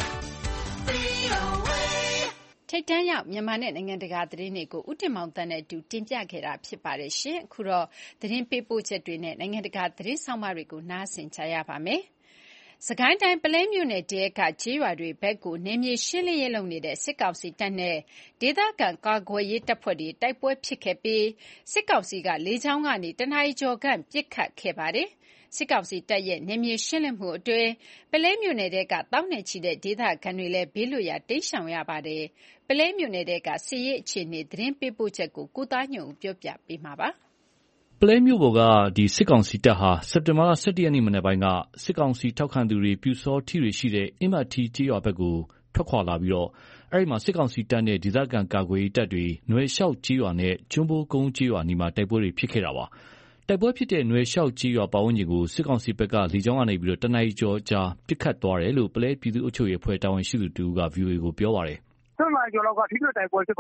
VOA. ထိပ်တန်းရောက်မြန်မာနဲ့နိုင်ငံတကာသတင်းတွေကိုဦးတင်မောင်သန်းနဲ့အတူတင်ပြခဲ့တာဖြစ်ပါတယ်ရှင်။အခုတော့သတင်းပေးပို့ချက်တွေနဲ့နိုင်ငံတကာသတင်းဆောင်မတွေကိုနားဆင်ကြရပါမယ်။စကိုင်းတိုင်းပုလဲမြို့နယ်တဲကကျေးရွာတွေဘက်ကိုနယ်မြေရှင်းလင်းရေးလုပ်နေတဲ့စစ်ကောင်စီတပ်နဲ့ဒေသခံကာကွယ်ရေးတပ်ဖွဲ့တွေတိုက်ပွဲဖြစ်ခဲ့ပြီးစစ်ကောင်စီကလေကြောင်းကနေတနာရီကျော်ခန့်ပစ်ခတ်ခဲ့ပါတယ်။စစ်ကောင်စီတပ်ရဲ့နယ်မြေရှင်းလင်းမှုအတွင်းပုလဲမြို့နယ်တဲကတောင်းနဲ့ချီတဲ့ဒေသခံတွေလည်းဘေးလွတ်ရာတိမ်းရှောင်ရပါတယ်။ပုလဲမြို့နယ်တဲကစစ်ရေးအခြေအနေသတင်းပေးပို့ချက်ကိုကိုသားညွန့်ဦးပြောပြပေးမှာပါ။ပုလဲမြို့ပေါ်ကစစ်ကောင်စီတပ်ဟာစက်တင်ဘာလ17ရက်နေ့မနက်ပိုင်းကစစ်ကောင်စီထောက်ခံသူတွေပြူစောထီတွေရှိတဲ့အင်မထီကျေးရွာဘက်ကိုထွက်ခွာလာပြီးအဲဒီမှာစစ်ကောင်စီတပ်နဲ့ဒေသခံကာကွယ်ရေးတပ်တွေနွယ်လျှောက်ကျေးရွာနဲ့ကျွန်းဘိုးကုန်းကျေးရွာနီးမှာတိုက်ပွဲတွေဖြစ်ခဲ့တာပါ။တိုက်ပွဲဖြစ်တဲ့နွယ်လျှောက်ကျေးရွာပတ်ဝန်းကျင်ကိုစစ်ကောင်စီဘက်ကလေကြောင်းကနေတနာရီကျော်ကြာပစ်ခတ်သွားတယ်လို့ပုလဲပြည်သူ့အုပ်ချုပ်ရေးအဖွဲ့တာဝန်ရှိသူတဦးက VOA ကိုပြောပါတယ် 7 နာရီကျော်လောက်ကထိတွေ့တိုက်ပွဲဖြစ်ပါတယ်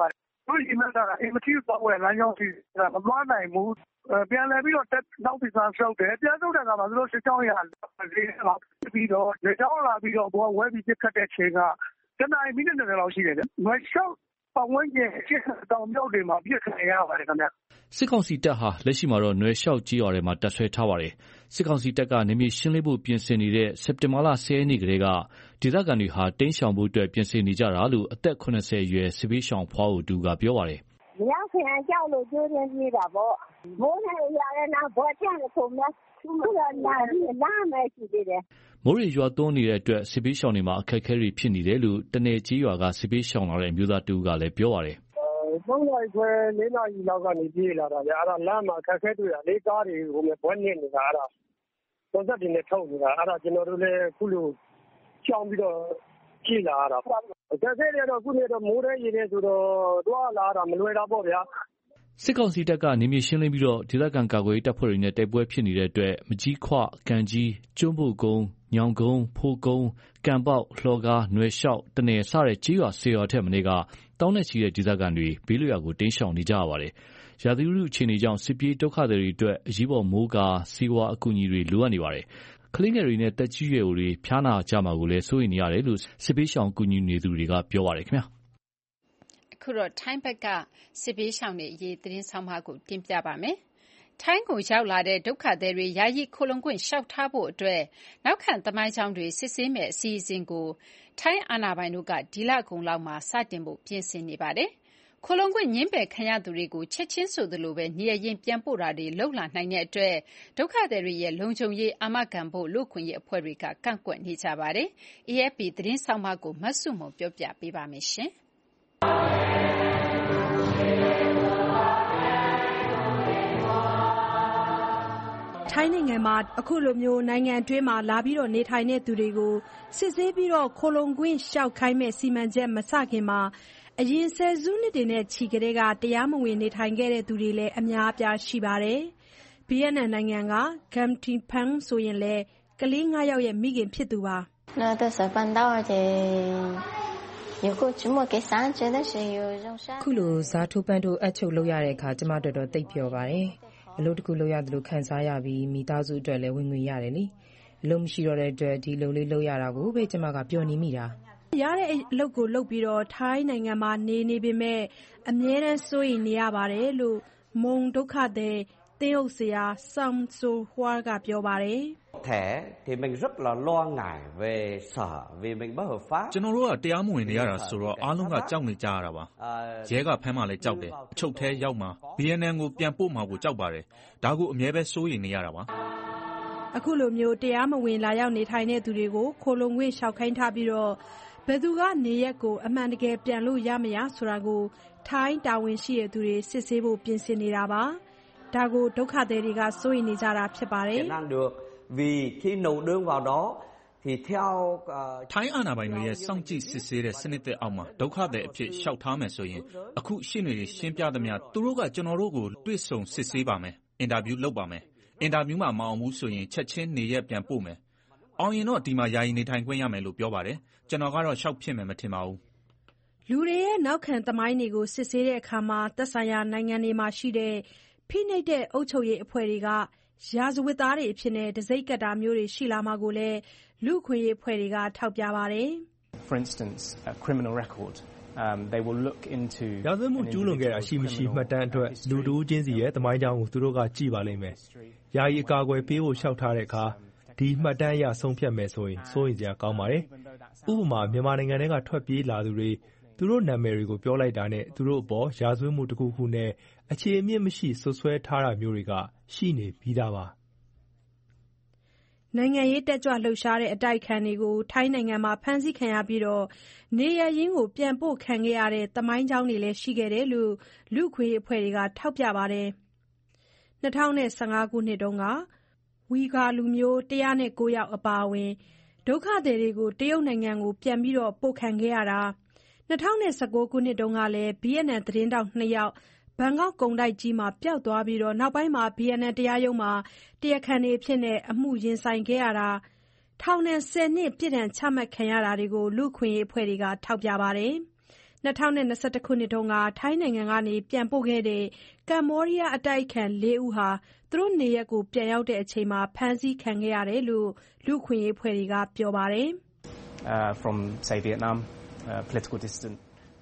တို့ဒီမှာအင်မတီတော့ဝယ်လမ်းကြောင်းစီမသွားနိုင်ဘူးပြန်လဲပြီးတော့နောက်ပြီးသားရှောက်တယ်ပြန်ထုတ်တယ်ကမှသူတို့စစ်ကြောင်းရလေးပါပြီးတော့ဒီကြောင်းလာပြီးတော့ဘောဝဲပြီးပြတ်ခတ်တဲ့ချိန်ကတနင်္လာမိနစ်နဲ့လောက်ရှိတယ်။ငွေရှောက်ပတ်ဝန်းကျင်အစ်တောင်မြောက်တွေမှာပြစ်ခံရပါတယ်ခင်ဗျာစစ်ကောင်စီတပ်ဟာလက်ရှိမှာတော့နွယ်လျှောက်ကြီးရွာထဲမှာတပ်ဆွဲထားပါတယ်စစ်ကောင်စီတပ်ကနေမြေရှင်းလင်းဖို့ပြင်ဆင်နေတဲ့စက်တင်ဘာလ10ရက်နေ့ကလေးကဒေသခံတွေဟာတိမ်းရှောင်ဖို့အတွက်ပြင်ဆင်နေကြတာလို့အသက်80အရွယ်စစ်ဘေးရှောင်ဖွားဦးတူကပြောပါတယ်မရောက်ခင်ကြောက်လို့ကြိုးရင်းပြေးတာပေါ့မိုးနဲ့ရတဲ့နောက်ဘောချတဲ့ပုံများသူကလာမယ်ရှိသေးတယ်မိုးရေရွာသွန်းနေတဲ့အတွက်စစ်ဘေးရှောင်တွေမှာအခက်အခဲတွေဖြစ်နေတယ်လို့တနယ်ကြီးရွာကစစ်ဘေးရှောင်လာတဲ့အမျိုးသားတူကလည်းပြောပါတယ် 3 နာရီခွဲ4 နာရီလောက်ကနေပြေးလာတာဗျအဲ့ဒါလမ်းမှာအခက်အခဲတွေ့တာလေးကားတွေဟိုဘွက်နေနေတာအဲ့ဒါပုံစံတွေနဲ့ထုတ်နေတာအဲ့ဒါကျွန်တော်တို့လည်းခုလိုချောင်းပြီးတော့ပြေးလာရတာအခက်အခဲတွေတော့ခုနေတော့မိုးရဲရေနေဆိုတော့တွားလာတာမလွယ်တာပေါ့ဗျာစစ်ကောင်စီတပ်ကနေမြေရှင်းလင်းပြီးတော့ဒေသခံကာကွယ်ရေးတပ်ဖွဲ့တွေနဲ့တိုက်ပွဲဖြစ်နေတဲ့အတွက်မကြီးခွကန်ကြီးကျွန်းဘုတ်ကုန်းညောင်ကုန်းဖိုးကုန်းကံပေါက်လှော်ကားနွယ်လျှောက်တနယ်စတဲ့ကြီးရွာ10ရွာထက်မနည်းကတောင်းနဲ့ချီတဲ့ဒေသခံတွေဘေးလွတ်ရာကိုတင်းရှောင်နေကြရပါတယ်။ရာသီဥတုအခြေအနေကြောင့်စစ်ပြေးဒုက္ခသည်တွေအတွက်အရေးပေါ်မိုးကာစီးဝါအကူအညီတွေလိုအပ်နေပါတယ်။ကလေးငယ်တွေနဲ့တက်ကြီးရွယ်တွေဖျားနာကြမှာကိုလည်းစိုးရိမ်နေရတယ်လို့စစ်ပေးရှောင်ကူညီနေသူတွေကပြောပါတယ်ခင်ဗျာ။အခုတော့ထိုင်းဘက်ကစစ်ပေးရှောင်တွေအရေးသတင်းဆောင်မကိုတင်ပြပါမယ်။ထိုင်းကိုရောက်လာတဲ့ဒုက္ခသည်တွေယာယီခိုလှုံခွင့်လျှောက်ထားဖို့အတွက်နောက်ခံသမိုင်းကြောင်းတွေစစ်ဆေးမဲ့အစီအစဉ်ကိုထိုင်းအာဏာပိုင်တို့ကဒီလကုန်လောက်မှာစတင်ဖို့ပြင်ဆင်နေပါတယ်။ခိုလှုံခွင့်ငြင်းပယ်ခံရသူတွေကိုချက်ချင်းဆိုသလိုပဲနေရပ်ရင်းပြန်ပို့တာတွေလုပ်လာနိုင်တဲ့အတွက်ဒုက္ခသည်တွေရဲ့လုံခြုံရေးအာမခံဖို့လူ့အခွင့်အရေးအဖွဲ့တွေကကန့်ကွက်နေကြပါတယ်။ AFP သတင်းဆောင်မကိုမတ်စုမွန်ပြောပြပေးပါမယ်ရှင်။ထိုင်းနိုင်ငံမှာအခုလိုမျိုးနိုင်ငံတွင်းမှာလာပြီးတော့နေထိုင်တဲ့သူတွေကိုစစ်ဆေးပြီးတော့ခိုလှုံခွင့်လျှောက်ခိုင်းမဲ့စီမံချက်မစခင်မှာအရင်ဆယ်စုနှစ်တွေနဲ့ချီကတည်းကတရားမဝင်နေထိုင်ခဲ့တဲ့သူတွေလည်းအများအပြားရှိပါတယ်။ ဗီယက်နမ်နိုင်ငံက Gam Thi Phang ဆိုရင်လည်းကလေး9ယောက်ရဲ့မိခင်ဖြစ်သူပါ။ခုလိုဇာထိုးပန်းတို့အချုပ်လုပ်ရတဲ့အခါကျမတို့တော့တိတ်ပျော်ပါတယ်။အလုပ်တစ်ခုလုပ်ရတယ်လို့ခံစားရပြီးမိသားစုအတွက်လည်းဝင်ငွေရတယ်လေ။အလုပ်မရှိတော့တဲ့အတွက်ဒီလုပ်လေးလုပ်ရတာကိုပဲကျမကပျော်နေမိတာ။ရတဲ့အလုပ်ကိုလုပ်ပြီးတော့ထိုင်းနိုင်ငံမှာနေပေမဲ့အမြဲတမ်းစိုးရိမ်နေရပါတယ်လို့မုံဒုက္ခသည်သင်းအုပ်ဆရာ Sam So Hwa ကပြောပါတယ်ကျွန်တော်တို့ကတရားမဝင်နေရတာဆိုတော့အားလုံးကကြောက်နေကြရတာပါရဲကဖမ်းမှလည်းကြောက်တယ်အချုပ်ထဲရောက်မှဗီယက်နမ်ကိုပြန်ပို့မှာကိုကြောက်ပါတယ်ဒါကိုအမြဲပဲစိုးရိမ်နေရတာပါအခုလိုမျိုးတရားမဝင်လာရောက်နေထိုင်တဲ့သူတွေကိုခိုလှုံခွင့်လျှောက်ခိုင်းထားပြီးတော့ဘယ်သူကနေရက်ကိုအမှန်တကယ်ပြန်လို့ရမရဆိုတာကိုထိုင်းတာဝန်ရှိတဲ့သူတွေစစ်ဆေးဖို့ပြင်ဆင်နေတာပါဒါကိုဒုက္ခသည်တွေကစိုးရိမ်နေကြတာဖြစ်ပါတယ်ထိုင်းအာဏာပိုင်တွေရဲ့စောင့်ကြည့်စစ်ဆေးတဲ့စနစ်သစ်အောက်မှာဒုက္ခသည်အဖြစ်လျှောက်ထားမယ်ဆိုရင်အခုရှင်းနေရှင်းပြသမျှသူတို့ကကျွန်တော်တို့ကိုတွေ့ဆုံစစ်ဆေးပါမယ်အင်တာဗျူးလုပ်ပါမယ်အင်တာဗျူးမှာမအောင်ဘူးဆိုရင်ချက်ချင်းနေရက်ပြန်ပို့မယ်အောင်ရင်တော့ဒီမှာယာယီနေထိုင်ခွင့်ရမယ်လို့ပြောပါတယ်ကျွန်တော်ကတော့ရှောက်ဖြစ်မယ်မထင်ပါဘူးလူတွေရဲ့နောက်ခံသမိုင်းတွေကိုစစ်ဆေးတဲ့အခါမှာသက်ဆိုင်ရာနိုင်ငံတွေမှာရှိတဲ့ဖိနှိပ်တဲ့အုပ်ချုပ်ရေးအဖွဲ့တွေကရာဇဝတ်သားတွေအဖြစ်နဲ့တစိမ့်ကပ်တာမျိုးတွေရှိလာမှာကိုလည်းလူ့အခွင့်အရေးအဖွဲ့တွေကထောက်ပြပါတယ် For instance a criminal record they will look into ရာဇဝတ်မှုကျူးလွန်ခဲ့တာရှိမရှိမှတ်တမ်းအတွက်လူတို့ချင်းစီရဲ့သမိုင်းကြောင်းကိုသူတို့ကကြည့်ပါလိမ့်မယ်။ယာယီအကာအကွယ်ပေးဖို့လျှောက်ထားတဲ့အခါဒီမှတ်တမ်းအရဆုံးဖြတ်မယ်ဆိုရင်စိုးရိမ်စရာကောင်းပါတယ်။ဥပမာမြန်မာနိုင်ငံထဲကထွက်ပြေးလာသူတွေသူတို့နာမည်တွေကိုပြောလိုက်တာနဲ့သူတို့အပေါ်ရာဇဝတ်မှုတစ်ခုခုနဲ့အခြေအမြစ်မရှိဆွဆွဲထားတာမျိုးတွေကရှိနေပြီးသားပါနိုင်ငံရေးတက်ကြွလှုပ်ရှားတဲ့အတိုက်ခံတွေကိုထိုင်းနိုင်ငံမှာဖမ်းဆီးခံရပြီးတော့နေရရင်းကိုပြန်ပို့ခံခဲ့ရတဲ့သမိုင်းကြောင်းတွေလည်းရှိခဲ့တယ်လို့လူ့ခွေအဖွဲ့တွေကထောက်ပြပါတယ်2015ခုနှစ်တုန်းကဝီဂါလူမျိုး109ယောက်အပါအဝင်ဒုက္ခသည်တွေကိုတရုတ်နိုင်ငံကိုပြန်ပြီးတော့ပို့ခံခဲ့ရတာ2019ခုနှစ်တုန်းကလည်းဗီယက်နမ်သတင်းတောက်2ယောက်ဘန်ကောက်ကုန်တိုက်ကြီးမှာပျောက်သွားပြီးတော့နောက်ပိုင်းမှာဗီယက်နမ်တရားရုံးမှာတရားခံတွေဖြစ်တဲ့အမှုရင်ဆိုင်ခဲ့ရတာထောင်နဲ့10နှစ်ပြစ်ဒဏ်ချမှတ်ခံရတာတွေကိုလူ့ခွင့်ရေးအဖွဲ့တွေကထောက်ပြပါတယ် 2021 ခုနှစ်တုန်းကထိုင်းနိုင်ငံကနေပြန်ပို့ခဲ့တဲ့ကမ္ဘောဒီးယားအတိုက်အခံ4 ဦးဟာသူတို့နေရပ်ကိုပြန်ရောက်တဲ့အချိန်မှာဖမ်းဆီးခံခဲ့ရတယ်လို့လူ့အခွင့်အရေးအဖွဲ့တွေကပြောပါတယ်။ From say Vietnam, political dissident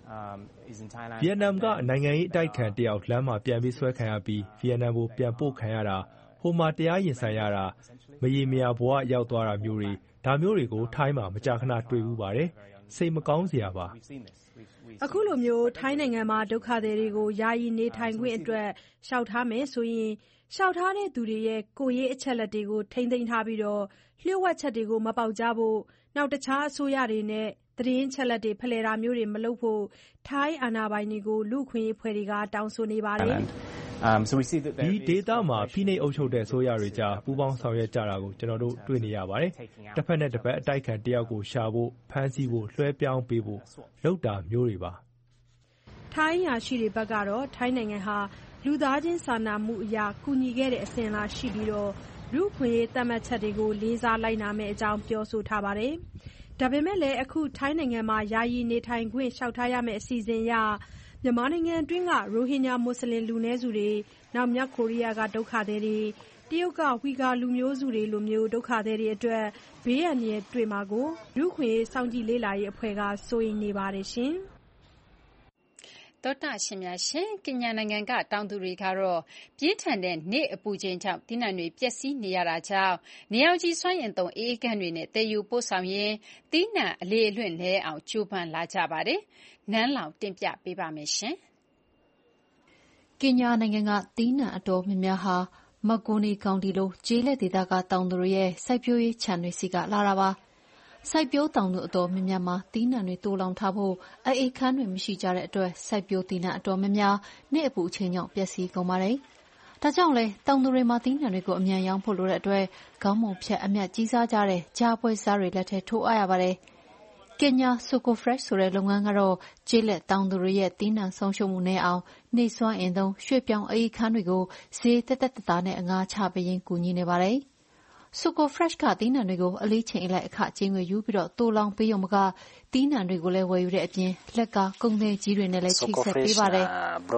is in Thailand. ဗီယက်နမ်ကနိုင်ငံရေးအတိုက်အခံတယောက်လမ်းမှာပြန်ပြီးဆွဲခံရပြီးဗီယက်နမ်ကိုပြန်ပို့ခံရတာဟိုမှာတရားရင်ဆိုင်ရတာမရေမရာဘဝရောက်သွားတာမျိုးတွေဒါမျိုးတွေကိုထိုင်းမှာမကြာခဏတွေ့ဘူးပါတယ်စိတ်မကောင်းစရာပါအခုလိုမျိုးထိုင်းနိုင်ငံမှာဒုက္ခသည်တွေကိုယာယီနေထိုင်ခွင့်အတွက်လျှောက်ထားမယ်ဆိုရင်လျှောက်ထားတဲ့သူတွေရဲ့ကိုယ်ရေးအချက်အလက်တွေကိုထိန်းသိမ်းထားပြီးတော့လျှို့ဝှက်ချက်တွေကိုမပေါက်ကြဖို့နောက်တခြားအစိုးရတွေနဲ့သတင်းချက်လက်တွေဖလှယ်တာမျိုးတွေမလုပ်ဖို့ထိုင်းအာဏာပိုင်တွေကိုလူ့အခွင့်အရေးအဖွဲ့တွေကတောင်းဆိုနေပါတယ်ဒီဒေသမှာဖိနှိပ်အုပ်ချုပ်တဲ့အစိုးရတွေကြားပူးပေါင်းဆောင်ရွက်ကြတာကိုကျွန်တော်တို့တွေ့နေရပါတယ်။တစ်ဖက်နဲ့တစ်ဖက်အတိုက်ခံတယောက်ကိုရှာဖို့ဖမ်းဆီးဖို့လွှဲပြောင်းပေးဖို့လုပ်တာမျိုးတွေပါ။ထိုင်းရာရှိတွေဘက်ကတော့ထိုင်းနိုင်ငံဟာလူသားချင်းစာနာမှုအရာကူညီခဲ့တဲ့အစဉ်အလာရှိပြီးတော့လူ့အခွင့်အရေးသတ်မှတ်ချက်တွေကိုလေးစားလိုက်နာမယ့်အကြောင်းပြောဆိုထားပါတယ်။ဒါပေမဲ့လည်းအခုထိုင်းနိုင်ငံမှာယာယီနေထိုင်ခွင့်လျှောက်ထားရမယ့်အစီအစဉ်အရမြန်မာနိုင်ငံအတွင်းကရိုဟင်ဂျာမွတ်စလင်လူနည်းစုတွေနောက်မြောက်ကိုရီးယားကဒုက္ခသည်တွေတရုတ်ကဝီဂါလူမျိုးစုတွေလိုမျိုးဒုက္ခသည်တွေအတွက်ဘေးအန္တရာယ်တွေ့မှာကိုလူ့အခွင့်အရေးစောင့်ကြည့်လေ့လာရေးအဖွဲ့ကစိုးရိမ်နေပါတယ်ရှင်။သောတာရှင်များရှင်ကင်ညာနိုင်ငံကတောင်သူတွေကတော့ပြင်းထန်တဲ့နေ့အပူချိန်ကြောင့်သီးနှံတွေပျက်စီးနေရတာကြောင့်နေအောင်ကြီးစွမ်းအင်သုံးအေးကန်းတွေနဲ့တည်ယူပို့ဆောင်ရင်းသီးနှံအလေအလွင့်လဲအောင်ကြိုးပမ်းလာကြပါတယ်။နန်းလောင်တင်ပြပေးပါမယ်ရှင်။ကင်ညာနိုင်ငံကသီးနှံအတော်များများဟာမက်ဂိုနီကောင်တီလိုကျေးလက်ဒေသကတောင်သူတွေရဲ့စိုက်ပျိုးရေးခြံတွေစီကလာတာပါ။စိုက်ပျိုးတောင်သူအတော်များများမှာသီးနှံတွေတိုးလောင်ထားဖို့အေးခန်းတွေမရှိကြတဲ့အတွက်စိုက်ပျိုးသီးနှံအတော်များများနေ့အပူချိန်ကြောင့်ပျက်စီးကုန်ပါတယ်။ဒါကြောင့်လဲတောင်သူတွေမှာသီးနှံတွေကိုအမြန်ရောင်းဖို့လိုတဲ့အတွက်ခေါင်းမုံဖြတ်အမြတ်ကြီးစားကြတဲ့ကြားပွဲစားတွေလက်ထဲထိုးအားရပါတယ်။ကင်ညာ Soko Fresh ဆိုတဲ့လုပ်ငန်းကတော့ကျေးလက်တောင်သူတွေရဲ့သီးနှံဆုံးရှုံးမှုနဲ့အောင်နေစွမ်းအင်သုံးရွှေ့ပြောင်းအေးခန်းတွေကိုဈေးသက်သက်သာနဲ့အငှားချပေးရင်းကူညီနေပါတယ်။ Soko Fresh ကသီးနှံတွေကိုအလေးချိန်အလိုက်အခကြေးငွေယူပြီးတော့တိုးလောင်ပေးရုံမကသီးနှံတွေကိုလည်းဝယ်ယူတဲ့အပြင်လက်ကကုန်သည်ကြီးတွေနဲ့လည်းချိတ်ဆက်ပေးပါတယ်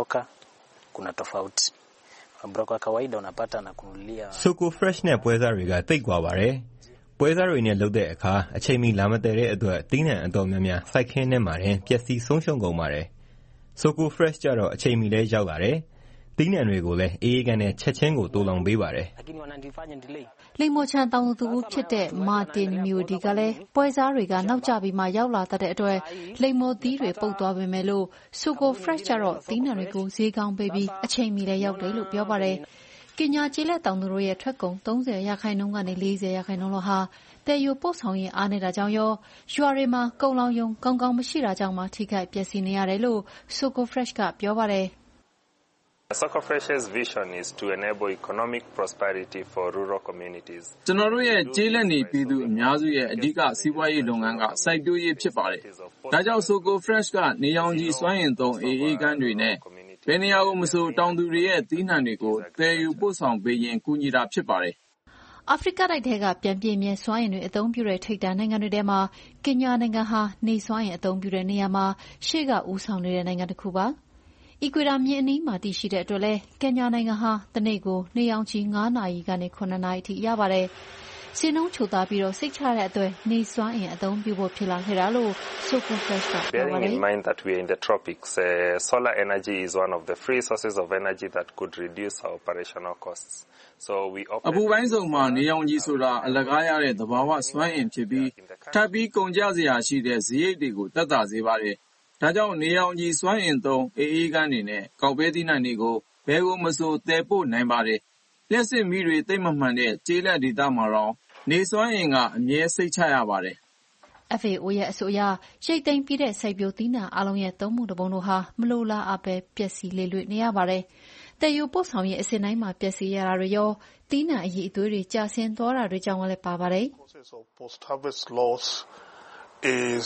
။ Soko Fresh နဲ့ပွဲစားတွေကတိတ်ကွာပါတယ်။ပွဲစားတွေနဲ့လုပ်တဲ့အခါအချိန်မီလာမတည်တဲ့အတွက်သီးနှံအတော်များများစိုက်ခင်းထဲမှာတင်ပျက်စီးဆုံးရှုံးကုန်ပါတယ်။ Soko Fresh ကျတော့အချိန်မီလဲရောက်လာတယ်။သီးနှံတွေကိုလည်းအေးကန်နဲ့ချက်ချင်းကိုတိုးလောင်ပေးပါတယ်လိမ္မော်ချန်တောင်သူဦးဖြစ်တဲ့မာတင်မီယိုဒီကလည်းပွဲစားတွေကနောက်ကျပြီးမှရောက်လာတဲ့အတွက်လိမ္မော်သီးတွေပုတ်သွားပေမဲ့လို့ Soko Fresh ကျတော့သီးနှံတွေကိုဈေးကောင်းပေးပြီးအချိန်မီလဲရောက်တယ်လို့ပြောပါတယ်ကင်ညာကျေးလက်တောင်သူတို့ရဲ့ထွက်ကုန် 30% ကနေ 40% လောက်ဟာတည်ယူပို့ဆောင်ရေးအားနေတာကြောင့်ရောရွာတွေမှာကုန်လောင်ယုံကောင်းကောင်းမရှိတာကြောင့်မှထိခိုက်ပျက်စီးနေရတယ်လို့ Soko Fresh ကပြောပါတယ် Soko Fresh's vision is to enable economic prosperity for rural communities. ကျွန်တော်တို့ရဲ့ကျေးလက်နေပြည်သူအများစုရဲ့အဓိကစီးပွားရေးလုပ်ငန်းကစိုက်ပျိုးရေးဖြစ်ပါတယ်။ဒါကြောင့် Soko Fresh ကနေရောင်ကြီးစွမ်းအင်သုံးအေးကန်းတွေနဲ့ဘယ်နေရာကိုမဆိုတောင်သူတွေရဲ့သီးနှံတွေကိုတည်ယူပို့ဆောင်ပေးရင်ကူညီတာဖြစ်ပါတယ်အာဖရိကတိုက်ထဲကပြန်ပြည့်မြဲစွမ်းအင်တွေအသုံးပြုတဲ့ထိပ်တန်းနိုင်ငံတွေထဲမှာကင်ညာနိုင်ငံဟာနေစွမ်းအင်အသုံးပြုတဲ့နေရာမှာရှေ့ကဦးဆောင်နေတဲ့နိုင်ငံတစ်ခုပါ။အီကွေတာမြစ်အနီးမှာတည်ရှိတဲ့အတွက်လည်းကင်ညာနိုင်ငံဟာတစ်နေ့ကိုနေရောင်ခြည်9နာရီကနေ9နာရီထိရပါတယ်။စီနှုံးချိုသားပြီးတော့စိတ်ချတဲ့အတွက်နေစွမ်းအင်အသုံးပြုဖို့ဖြစ်လာခဲ့တာလို့ Soko Fresh ကပြောပါတယ်။ Bearing in mind that we are in the tropics, solar energy is one of the free sources of energy that could reduce our operational costs. So we အပူပိုင်းစုံမှာနေရောင်ကြီးဆိုတာအလကားရတဲ့သဘာဝစွမ်းအင်ဖြစ်ပြီးထပ်ပြီးကုန်ကျစရာရှိတဲ့ဈေးရိတ်တွေကိုသက်သာစေပါတယ်။ဒါကြောင့်နေရောင်ကြီးစွမ်းအင်သုံးအေးကန်းတွေနဲ့ကောက်ပဲသီးနှံတွေကိုဘယ်ကိုမဆိုသယ်ပို့နိုင်ပါတယ်။လျှက်စစ်မီးတွေသိမ့်မမှန်တဲ့ကျေးလက်ဒေသမှာတော့နေစွမ်းအင်ကအမြဲစိတ်ချရပါတယ်။ FAO ရဲ့အဆိုအရရိတ်သိမ်းပြီးတဲ့စိုက်ပျိုးသီးနှံအလုံးရဲ့သုံးမှုတစ်ပုံတို့ဟာမလိုလားအပ်ပဲပျက်စီးလေလွင့်နေရပါတယ်။တည်ယူပို့ဆောင်ရေးအစဉ်တိုင်းမှာပျက်စီးရတာတွေရောသီးနှံအရည်အသွေးတွေကျဆင်းသွားတာတွေကြောင့်လည်းပါပါတယ်။ Post-harvest loss is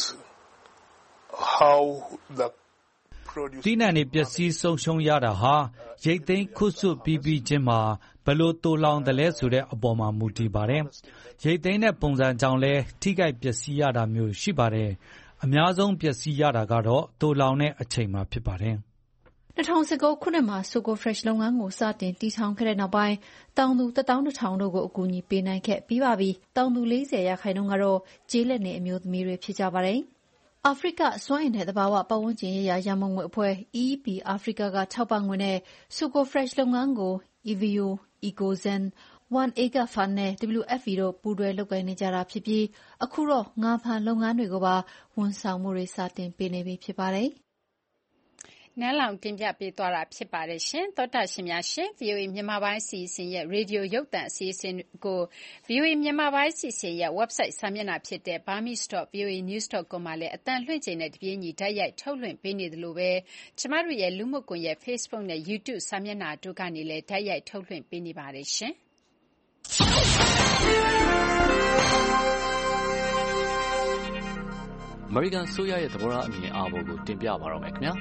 how the သီးနှံတွေပျက်စီးဆုံးရှုံးရတာဟာရိတ်သိမ်းခုတ်ပြီးချင်းမှာဘယ်လိုတိုးလောင်တယ်လဲဆိုတဲ့အပေါ်မှာမူတည်ပါတယ်။ရိတ်သိမ်းတဲ့ပုံစံကြောင့်လည်းထိခိုက်ပျက်စီးရတာမျိုးရှိပါတယ်။အများဆုံးပျက်စီးရတာကတော့သိုလှောင်တဲ့အချိန်မှာဖြစ်ပါတယ်။ 2019 ခုနှစ်မှာ Sogo Fresh လုပ်ငန်းကိုစတင်တည်ထောင်ခဲ့တဲ့နောက်ပိုင်းတောင်သူ 112,000 တို့ကိုအကူအညီပေးနိုင်ခဲ့ပြီးပါပြီ။တောင်သူ 40% ကတော့ကျေးလက်နေအမျိုးသမီးတွေဖြစ်ကြပါတယ်။အာဖရိကစွမ်းအင်နဲ့သဘာဝပတ်ဝန်းကျင်ရေးရာရန်ပုံငွေအဖွဲ့ EEP အာဖရိကကထောက်ပံ့ငွေနဲ့ Sogo Fresh လုပ်ငန်းကို EVO, Ecozen, One Acre Fund နဲ့ WFP တို့ပူးတွဲလုပ်ကိုင်နေကြတာဖြစ်ပြီးအခုတော့ငါးဖမ်းလုပ်ငန်းတွေကိုပါဝန်ဆောင်မှုတွေစတင်ပေးနေပြီဖြစ်ပါတယ်။နန်းလောင်တင်ပြပေးသွားတာဖြစ်ပါတယ်ရှင်။သောတာရှင်များရှင် VOA မြန်မာပိုင်းအစီအစဉ်ရဲ့ရေဒီယိုရုပ်သံအစီအစဉ်ကို VOA မြန်မာပိုင်းအစီအစဉ်ရဲ့ website စာမျက်နှာဖြစ်တဲ့ burmese.voanews.com မှာလည်းအသံလွှင့်ချိန်နဲ့တပြေးညီတိုက်ရိုက်ထုတ်လွှင့်ပေးနေသလိုပဲကျမတို့ရဲ့လူမှုကွန်ရက် Facebook နဲ့ YouTube စာမျက်နှာတို့ကနေလည်းတိုက်ရိုက်ထုတ်လွှင့်ပေးနေပါတယ်ရှင်။အမေရိကန်ဆိုရရဲ့သဘောထားအမြင်အာဘော်ကိုတင်ပြပါတော့မယ်ခင်ဗျာ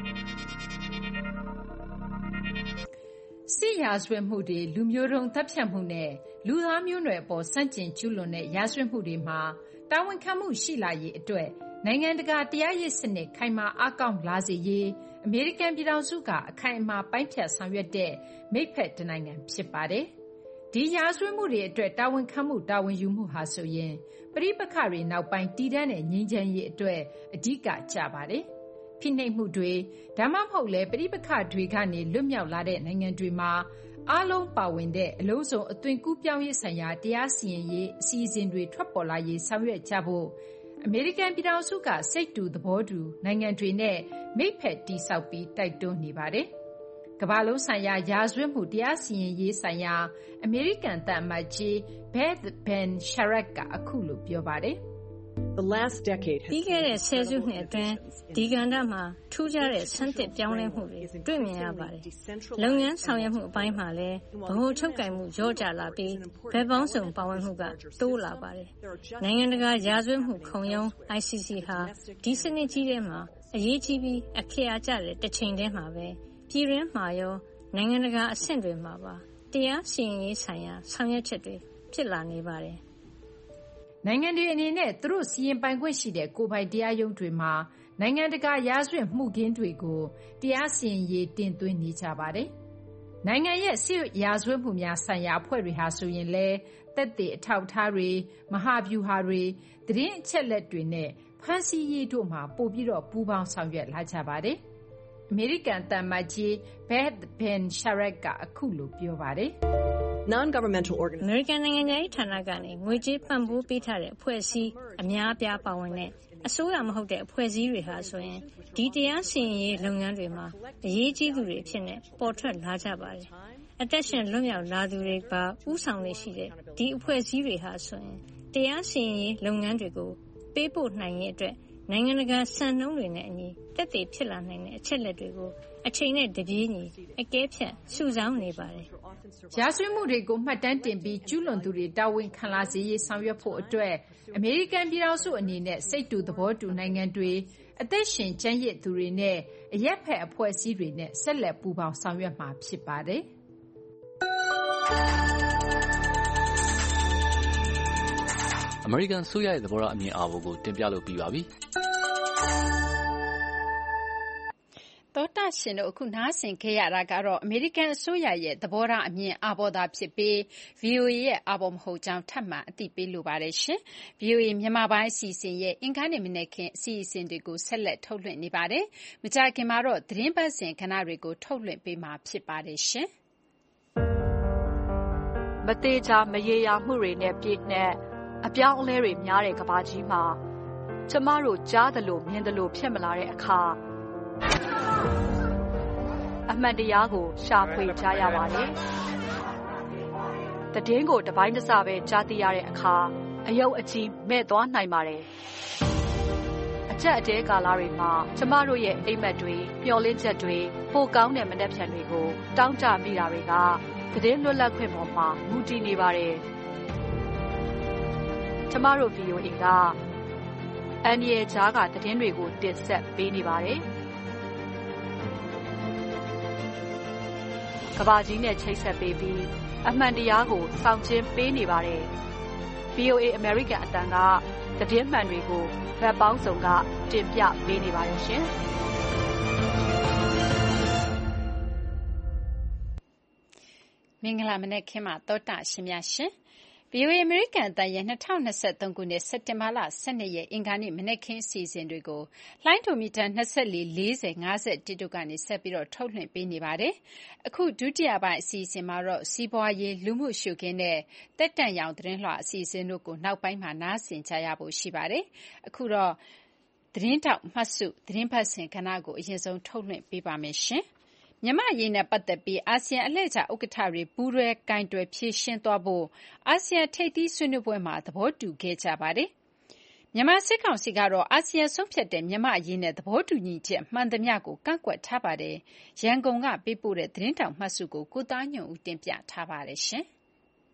စစ်ရာဇဝတ်မှုတွေလူမျိုးတုံးသတ်ဖြတ်မှုနဲ့လူသားမျိုးနွယ်အပေါ်စန့်ကျင်ကျူးလွန်တဲ့ရာဇဝတ်မှုတွေမှာတာဝန်ခံမှုရှိလာရေးအတွက်နိုင်ငံတကာတရားရေးစနစ်ခိုင်မာအားကောင်းလာစေရေးအမေရိကန်ပြည်ထောင်စုကအခိုင်အမာပိုင်းဖြတ်ဆောင်ရွက်တဲ့မိတ်ဖက်တနိုင်ငံဖြစ်ပါတယ်။ဒီရာဇဝတ်မှုတွေအတွက်တာဝန်ခံမှုတာဝန်ယူမှုဟာဆိုရင်ပဋိပက္ခတွေနောက်ပိုင်းတည်တံ့တဲ့ငြိမ်းချမ်းရေးအတွက်အဓိကကျပါတယ်။ဖိနှိပ်မှုတွေဒါမှမဟုတ်လဲပဋိပက္ခတွေကနေလွတ်မြောက်လာတဲ့နိုင်ငံတွေမှာအားလုံးပါဝင်တဲ့အလုံးစုံအသွင်ကူးပြောင်းရေးဆိုင်ရာတရားစီရင်ရေးအစီအစဉ်တွေထွက်ပေါ်လာရေးဆောင်ရွက်ကြဖို့အမေရိကန်ပြည်ထောင်စုကစိတ်တူသဘောတူနိုင်ငံတွေနဲ့မိတ်ဖက်တိဆောက်ပြီးတိုက်တွန်းနေပါတယ်။ကမ္ဘာလုံးဆိုင်ရာရာဇဝတ်မှုတရားစီရင်ရေးဆိုင်ရာအမေရိကန်သံအမတ်ကြီး Beth Van Schaack ကအခုလိုပြောပါတယ်။ပြီးခဲ့တဲ့ဆယ်စုနှစ်အတွင်းဒီကဏ္ဍမှာထူးခြားတဲ့ဆန်းသစ်ပြောင်းလဲမှုတွေတွေ့မြင်ရပါတယ်။လုပ်ငန်းဆောင်ရွက်မှုအပိုင်းမှာလည်းဗဟိုချုပ်ကိုင်မှုလျော့ကျလာပြီးဘက်ပေါင်းစုံပါဝင်မှုကတိုးလာပါတယ်။နိုင်ငံတကာရာဇဝတ်မှုခုံရုံး ICC ဟာဒီစနစ်ကြီးထဲမှာအရေးကြီးပြီးအခရာကျတဲ့တစ်ချိန်တည်းမှာပဲပြည်တွင်းမှာရောနိုင်ငံတကာအဆင့်တွေမှာပါတရားစီရင်ရေးဆိုင်ရာဆောင်ရွက်ချက်တွေဖြစ်လာနေပါတယ်။နိုင်ငံတွေအနေနဲ့သူတို့စီရင်ပိုင်ခွင့်ရှိတဲ့ကိုယ်ပိုင်တရားရုံးတွေမှာနိုင်ငံတကာရာဇဝတ်မှုခင်းတွေကိုတရားစီရင်ရေးတင်သွင်းနေကြပါတယ်။နိုင်ငံရဲ့စစ်ရာဇဝတ်မှုများဆိုင်ရာအဖွဲ့တွေဟာဆိုရင်လည်းသက်သေအထောက်အထားတွေမဟာဗျူဟာတွေသတင်းအချက်လက်တွေနဲ့ဖမ်းဆီးရေးတို့မှာပို့ပြီးတော့ပူးပေါင်းဆောင်ရွက်လာကြပါတယ်။အမေရိကန်သံအမတ်ကြီး Beth Van Schaack ကအခုလိုပြောပါတယ်။အမေရိကန်နိုင်ငံရေးဌာနကနေငွေကြေးပံ့ပိုးပေးထားတဲ့အဖွဲ့အစည်းအများအပြားပါဝင်တဲ့အစိုးရမဟုတ်တဲ့အဖွဲ့အစည်းတွေဟာဆိုရင်ဒီတရားစီရင်ရေးလုပ်ငန်းတွေမှာအရေးကြီးသူတွေအဖြစ်နဲ့ပေါ်ထွက်လာကြပါတယ်။အသက်ရှင်လွတ်မြောက်လာသူတွေပါဥဆောင်နေရှိတဲ့ဒီအဖွဲ့အစည်းတွေဟာဆိုရင်တရားစီရင်ရေးလုပ်ငန်းတွေကိုပေးပို့နိုင်ရေးအတွက်နိုင်ငံတကာစံနှုန်းတွေနဲ့အညီသက်သေဖြစ်လာနိုင်တဲ့အချက်လက်တွေကိုအချိန်နဲ့တပြေးညီအကဲဖြတ်စုဆောင်းနေပါတယ်။ရာဇဝတ်မှုတွေကိုမှတ်တမ်းတင်ပြီးကျူးလွန်သူတွေတာဝန်ခံလာစေရေးဆောင်ရွက်ဖို့အတွက်အမေရိကန်ပြည်ထောင်စုအနေနဲ့စိတ်တူသဘောတူနိုင်ငံတွေအသက်ရှင်ကျန်းရစ်သူတွေနဲ့အရက်ဖက်အဖွဲ့အစည်းတွေနဲ့ဆက်လက်ပူးပေါင်းဆောင်ရွက်မှာဖြစ်ပါတယ်။အမေရိကန်ဆိုရရဲ့သဘောထားအမြင်အာဘော်ကိုတင်ပြလို့ပြီးပါပြီ။သောတာရှင်တို့အခုနားဆင်ခဲ့ရတာကတော့အမေရိကန်အစိုးရရဲ့သဘောထားအမြင်အာဘော်သာဖြစ်ပြီး VOA ရဲ့အာဘော်မဟုတ်ကြောင်းထပ်မံအသိပေးလိုပါတယ်ရှင်။ VOA မြန်မာပိုင်းအစီအစဉ်ရဲ့အင်္ဂါနေ့မနက်ခင်းအစီအစဉ်တွေကိုဆက်လက်ထုတ်လွှင့်နေပါတယ်။မကြာခင်မှာတော့သတင်းပတ်စဉ်ကဏ္ဍတွေကိုထုတ်လွှင့်ပေးမှာဖြစ်ပါတယ်ရှင်။မသေးချာမရေရာမှုတွေနဲ့ပြည့်နှက်အပြောင်းအလဲတွေများတဲ့ကမ္ဘာကြီးမှာကျမတို့ကြားသလိုမြင်သလိုဖြစ်မလာတဲ့အခါအမှန်တရားကိုရှာဖွေကြရပါတယ်။သတင်းကိုတပိုင်းတစပဲကြားသိရတဲ့အခါအယုတ်အကြီးမဲ့သွားနိုင်ပါတယ်။အချက်အတဲကာလတွေမှာကျမတို့ရဲ့အိမ်မက်တွေမျှော်လင့်ချက်တွေပိုကောင်းတဲ့မနှက်ဖြန်တွေကိုတောင်းတမိတာတွေကသတင်းလွတ်လပ်ခွင့်ပေါ်မှာမူတည်နေပါတယ်။ကျမတို့ VOA ကအန်ရီကြားကသတင်းတွေကိုတင်ဆက်ပေးနေပါတယ်။ကဘာကြီးနဲ့ချိတ်ဆက်ပေးပြီးအမှန်တရားကိုစောင့်ကျဉ်ပေးနေပါတယ်။ VOA အမေရိကန်အသံကသတင်းမှန်တွေကိုဘက်ပေါင်းစုံကတင်ပြပေးနေပါတယ်ရှင်။မင်္ဂလာမနက်ခင်းမှာသောတာရှင်များရှင် VOA အမေရိကန်အသံရဲ့2023ခုနှစ်စက်တင်ဘာလ12ရက်အင်္ဂါနေ့မနက်ခင်းအစီအစဉ်တွေကိုလိုင်းဒိုမီတာ24 40 51တို့ကနေဆက်ပြီးတော့ထုတ်လွှင့်ပေးနေပါတယ်။အခုဒုတိယပိုင်းအစီအစဉ်မှာတော့စီးပွားရေးလူမှုရှုခင်းနဲ့တက်တန့်ရောင်သတင်းလွှာအစီအစဉ်တို့ကိုနောက်ပိုင်းမှာနားဆင်ကြရဖို့ရှိပါတယ်။အခုတော့သတင်းတောက်မှတ်စုသတင်းဖတ်စဉ်ကဏ္ဍကိုအရင်ဆုံးထုတ်လွှင့်ပေးပါမယ်ရှင်။မြန်မာ့အရေးနဲ့ပတ်သက်ပြီးအာဆီယံအလှည့်ကျဥက္ကဋ္ဌတွေပူးတွဲကိုင်တွယ်ဖြေရှင်းသွားဖို့အာဆီယံထိပ်သီးဆွေးနွေးပွဲမှာသဘောတူခဲ့ကြပါတယ်။မြန်မာစစ်ကောင်စီကတော့အာဆီယံဆုံးဖြတ်တဲ့မြန်မာ့အရေးနဲ့သဘောတူညီချက်မှန်သမျှကိုကန့်ကွက်ထားပါတယ်။ရန်ကုန်ကပေးပို့တဲ့သတင်းတောက်မှတ်စုကိုကိုသားညွန့်ဦးတင်ပြထားပါတယ်ရှင်။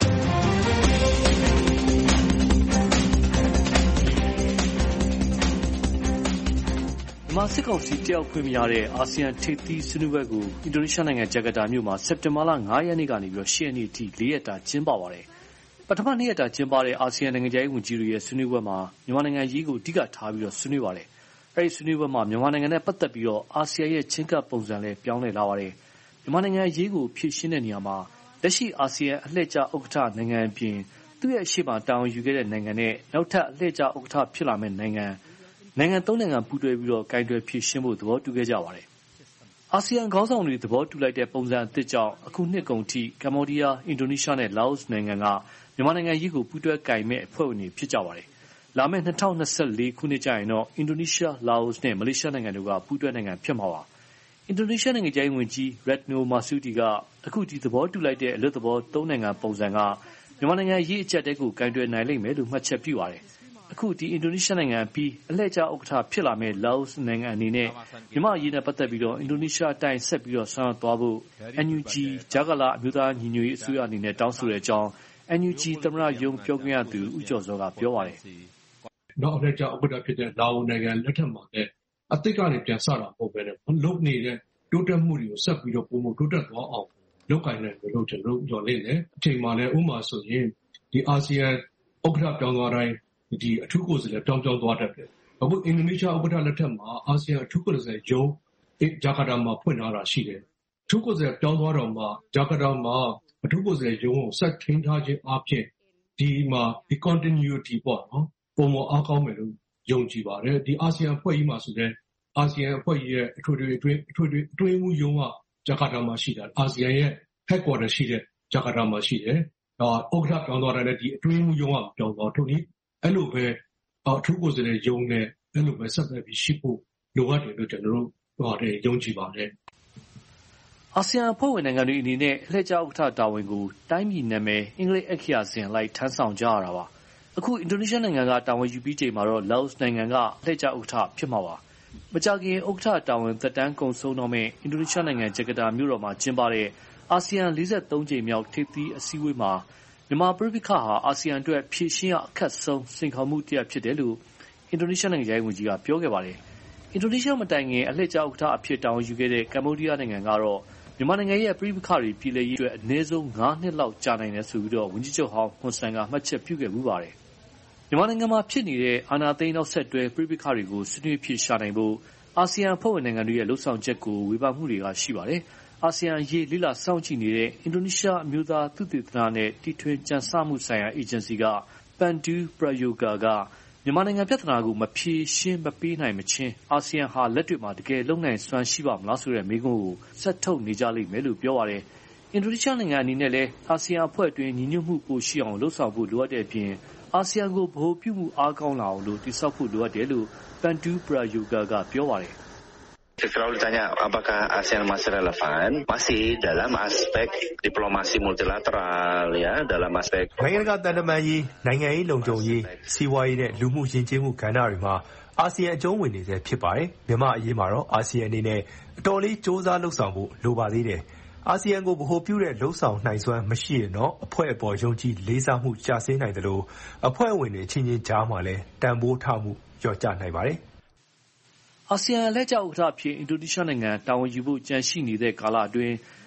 မြန်မာစစ်ကောင်စီတယောက်ခွင့်မရတဲ့အာဆီယံထိပ်သီးဆွေးနွေးပွဲကိုအင်ဒိုနီးရှားနိုင်ငံဂျကာတာမြို့မှာစက်တင်ဘာလ9ရက်နေ့ကနေပြီးတော့10ရက်နေ့အထိ4ရက်တာကျင်းပပါတယ်။ပထမ2ရက်တာကျင်းပတဲ့အာဆီယံနိုင်ငံခြားရေးဝန်ကြီးတွေရဲ့ဆွေးနွေးပွဲမှာမြန်မာနိုင်ငံရေးကိုအဓိကထားပြီးတော့ဆွေးနွေးပါတယ်။အဲဒီဆွေးနွေးပွဲမှာမြန်မာနိုင်ငံနဲ့ပတ်သက်ပြီးတော့အာဆီယံရဲ့ချင်းကပ်ပုံစံလည်းပြောင်းလဲလာပါတယ်။မြန်မာနိုင်ငံရေးကိုဖြည့်ရှင်းတဲ့နေရာမှာလက်ရှိအာဆီယံအလှည့်ကျဥက္ကဋ္ဌနိုင်ငံအပြင်သူ့ရဲ့အရှိမတာဝန်ယူခဲ့တဲ့နိုင်ငံနဲ့နောက်ထပ်အလှည့်ကျဥက္ကဋ္ဌဖြစ်လာမယ့်နိုင်ငံ3နိုင်ငံပူးတွဲပြီးတော့ကိုင်တွယ်ဖြည့်ရှင်းဖို့သဘောတူခဲ့ကြပါတယ်။အာဆီယံခေါင်းဆောင်တွေသဘောတူလိုက်တဲ့ပုံစံအသစ်ကြောင့်အခုနှစ်ကုန်ထိကမ္ဘောဒီးယား၊အင်ဒိုနီးရှားနဲ့လာအိုနိုင်ငံကမြန်မာနိုင်ငံရေးကိုပူးတွဲကိုင်မဲ့အဖွဲ့ဝင်တွေဖြစ်ကြပါတယ်။လာမယ့်2024ခုနှစ်ကျရင်တော့အင်ဒိုနီးရှား၊လာအိုနဲ့မလေးရှားနိုင်ငံတို့ကပူးတွဲနိုင်ငံဖြစ်မှာပါ။အင်ဒိုနီးရှားနိုင်ငံခြားရေးဝန်ကြီး Retno Marsudi ကအခုဒီသဘောတူလိုက်တဲ့အလွတ်သဘော3နိုင်ငံပုံစံကမြန်မာနိုင်ငံရေးအကျပ်တဲကိုကိုင်တွယ်နိုင်လိမ့်မယ်လို့မှတ်ချက်ပြုပါတယ်။အခုဒီအင်ဒိုနီးရှားနိုင်ငံပြီးအလှည့်ကျဥက္ကဋ္ဌဖြစ်လာမယ့်လာအိုနိုင်ငံအနေနဲ့မြန်မာအရေးနဲ့ပတ်သက်ပြီးတော့အင်ဒိုနီးရှားအတိုင်းဆက်ပြီးတော့ဆောင်ရွက်သွားဖို့ NUG ဂျာကာလာအမျိုးသားညီညွတ်ရေးအစိုးရအနေနဲ့တောင်းဆိုတဲ့အကြောင်း NUG သမ္မတရုံးပြောခွင့်ရသူဦးကျော်စောကပြောပါတယ်။နောက်အလှည့်ကျဥက္ကဋ္ဌဖြစ်တဲ့လာအိုနိုင်ငံလက်ထက်မှာလည်းအသစ်ကနေပြန်စတာပုံပဲနဲ့လုပ်နေတဲ့တိုးတက်မှုတွေကိုဆက်ပြီးတော့ပုံမှုတိုးတက်သွားအောင်လုပ်ကိုင်နိုင်တယ်လို့ကျွန်တော်တို့ပြောလင်းတယ်။အချိန်မှလည်းဥပမာဆိုရင်ဒီအာဆီယံဥက္ကဋ္ဌပြောင်းသွားတိုင်းဒီအထူးကိုယ်စားလှယ်ပြောင်းသွားတတ်တယ်။အခုအင်ဒိုနီးရှားဥက္ကဋ္ဌလက်ထက်မှာအာဆီယံအထူးကိုယ်စားလှယ်ရုံးဂျာကာတာမှာဖွင့်ထားတာရှိတယ်။အထူးကိုယ်စားလှယ်ပြောင်းသွားတော့မှဂျာကာတာမှာအထူးကိုယ်စားလှယ်ရုံးကိုဆက်ထိန်းထားခြင်းအပြင်ဒီမှာဒီ continuity ပေါ့နော်ပုံမအားကောင်းမယ်လို့ယုံကြည်ပါတယ်။ဒီအာဆီယံအဖွဲ့ကြီးမှာဆိုတဲ့အာဆီယံအဖွဲ့ကြီးရဲ့အထွေထွေမှုရုံးကဂျာကာတာမှာရှိတာအာဆီယံရဲ့ headquarter ရှိတဲ့ဂျာကာတာမှာရှိတယ်။ဥက္ကဋ္ဌပြောင်းသွားတယ်ဒီအတွင်းမှုရုံးကပြောင်းသွားထို့နည်းအဲ့လိုပဲအထူးကိုယ်စားလှယ်ရုံးနဲ့အဲ့လိုပဲဆက်လက်ပြီးရှိဖို့လိုအပ်တယ်လို့ကျွန်တော်တို့ယုံကြည်ပါတယ်။အာဆီယံအဖွဲ့ဝင်နိုင်ငံတွေအနေနဲ့အလှည့်ကျဥက္ကဋ္ဌတာဝန်ကိုတိုင်းပြည်နာမည်အင်္ဂလိပ်အခရာစဉ်လိုက်ထမ်းဆောင်ကြရတာပါ။အခုအင်ဒိုနီးရှားနိုင်ငံကတာဝန်ယူပြီးချိန်မှာတော့လာအိုနိုင်ငံကအလှည့်ကျဥက္ကဋ္ဌဖြစ်မှာပါ။မကြာခင်ဥက္ကဋ္ဌတာဝန်သက်တမ်းကုန်ဆုံးတော့မယ့်အင်ဒိုနီးရှားနိုင်ငံဂျကာတာမြို့တော်မှာကျင်းပတဲ့အာဆီယံ43ကြိမ်မြောက်ထိပ်သီးအစည်းအဝေးမှာမြန်မာပဋိပက္ခဟာအာဆီယံအတွက်ဖြေရှင်းရအခက်ဆုံးစိန်ခေါ်မှုတစ်ရပ်ဖြစ်တယ်လို့အင်ဒိုနီးရှားနိုင်ငံခြားရေးဝန်ကြီးကပြောခဲ့ပါတယ်။အင်ဒိုနီးရှားမတိုင်ခင်အလှည့်ကျဥက္ကဋ္ဌအဖြစ်တာဝန်ယူခဲ့တဲ့ကမ္ဘောဒီးယားနိုင်ငံကတော့မြန်မာနိုင်ငံရဲ့ပဋိပက္ခတွေပြည်လည်ရေးအတွက်အနည်းဆုံး9နှစ်လောက်ကြာနိုင်တယ်ဆိုပြီးတော့ဝန်ကြီးချုပ်ဟောင်းဟွန်ဆန်ကမှတ်ချက်ပြုခဲ့မှုပါတယ်။မြန်မာနိုင်ငံမှာဖြစ်နေတဲ့အာဏာသိမ်းနောက်ဆက်တွဲပဋိပက္ခတွေကိုဆွေးနွေးဖြေရှာနိုင်ဖို့အာဆီယံအဖွဲ့ဝင်နိုင်ငံတွေရဲ့လှုပ်ဆောင်ချက်ကိုဝေဖန်မှုတွေကရှိပါတယ်။အာဆီယံရေးလေ့လာစောင့်ကြည့်နေတဲ့အင်ဒိုနီးရှားအမျိုးသားသုတေသနနဲ့တီထွင်ကြံစမှုဆိုင်ရာအေဂျင်စီက Pandu Prayoga ကမြန်မာနိုင်ငံပြဿနာကိုမဖြေရှင်းမပေးနိုင်မချင်းအာဆီယံဟာလက်တွေ့မှာတကယ်လုံနိုင်စွမ်းရှိပါမလားဆိုတဲ့မေးခွန်းကိုဆက်ထုတ်နေကြလိမ့်မယ်လို့ပြောပါတယ်။အင်ဒိုနီးရှားနိုင်ငံအနေနဲ့လည်းအာဆီယံအဖွဲ့အတွင်းညီညွတ်မှုပိုရှိအောင်လှုပ်ဆောင်ဖို့လိုအပ်တဲ့အပြင်အာဆီယံကိုဗဟိုပြုမှုအားကောင်းလာအောင်လို့တည်ဆောက်ဖို့လိုအပ်တယ်လို့ Pandu Prayoga ကပြောပါတယ်။ Kalau ditanya apakah ASEAN masih relevan, masih dalam aspek diplomasi multilateral ya, dalam aspek နိုင်ငံတကာတန်တမာရေးနိုင်ငံရေးလုံခြုံရေးစီးပွားရေးနဲ့လူမှုယဉ်ကျေးမှုကဏ္ဍတွေမှာအာဆီယံအကျုံးဝင်နေစေဖြစ်ပါတယ်။မြန်မာအရေးမှာတော့အာဆီယံအနေနဲ့အတော်လေးစ조사လှုပ်ဆောင်ဖို့လိုပါသေးတယ်။အာဆီယံကိုဗဟိုပြုတဲ့လှုပ်ဆောင်နိုင်စွမ်းမရှိရင်တော့အဖွဲ့အပေါ်ယုံကြည်လေးစားမှုကျဆင်းနိုင်တယ်လို့အဖွဲ့ဝင်တွေချင်းချင်းကြားမှာလည်းတန်ဖိုးထားမှုလျော့ကျနိုင်ပါတယ်။အာဆီယံအလှည့်ကျဥက္ကဋ္ဌအဖြစ်အင်ဒိုနီးရှားနိုင်ငံတာဝန်ယူဖို့ကြံရှိနေတဲ့ကာလအတွင်း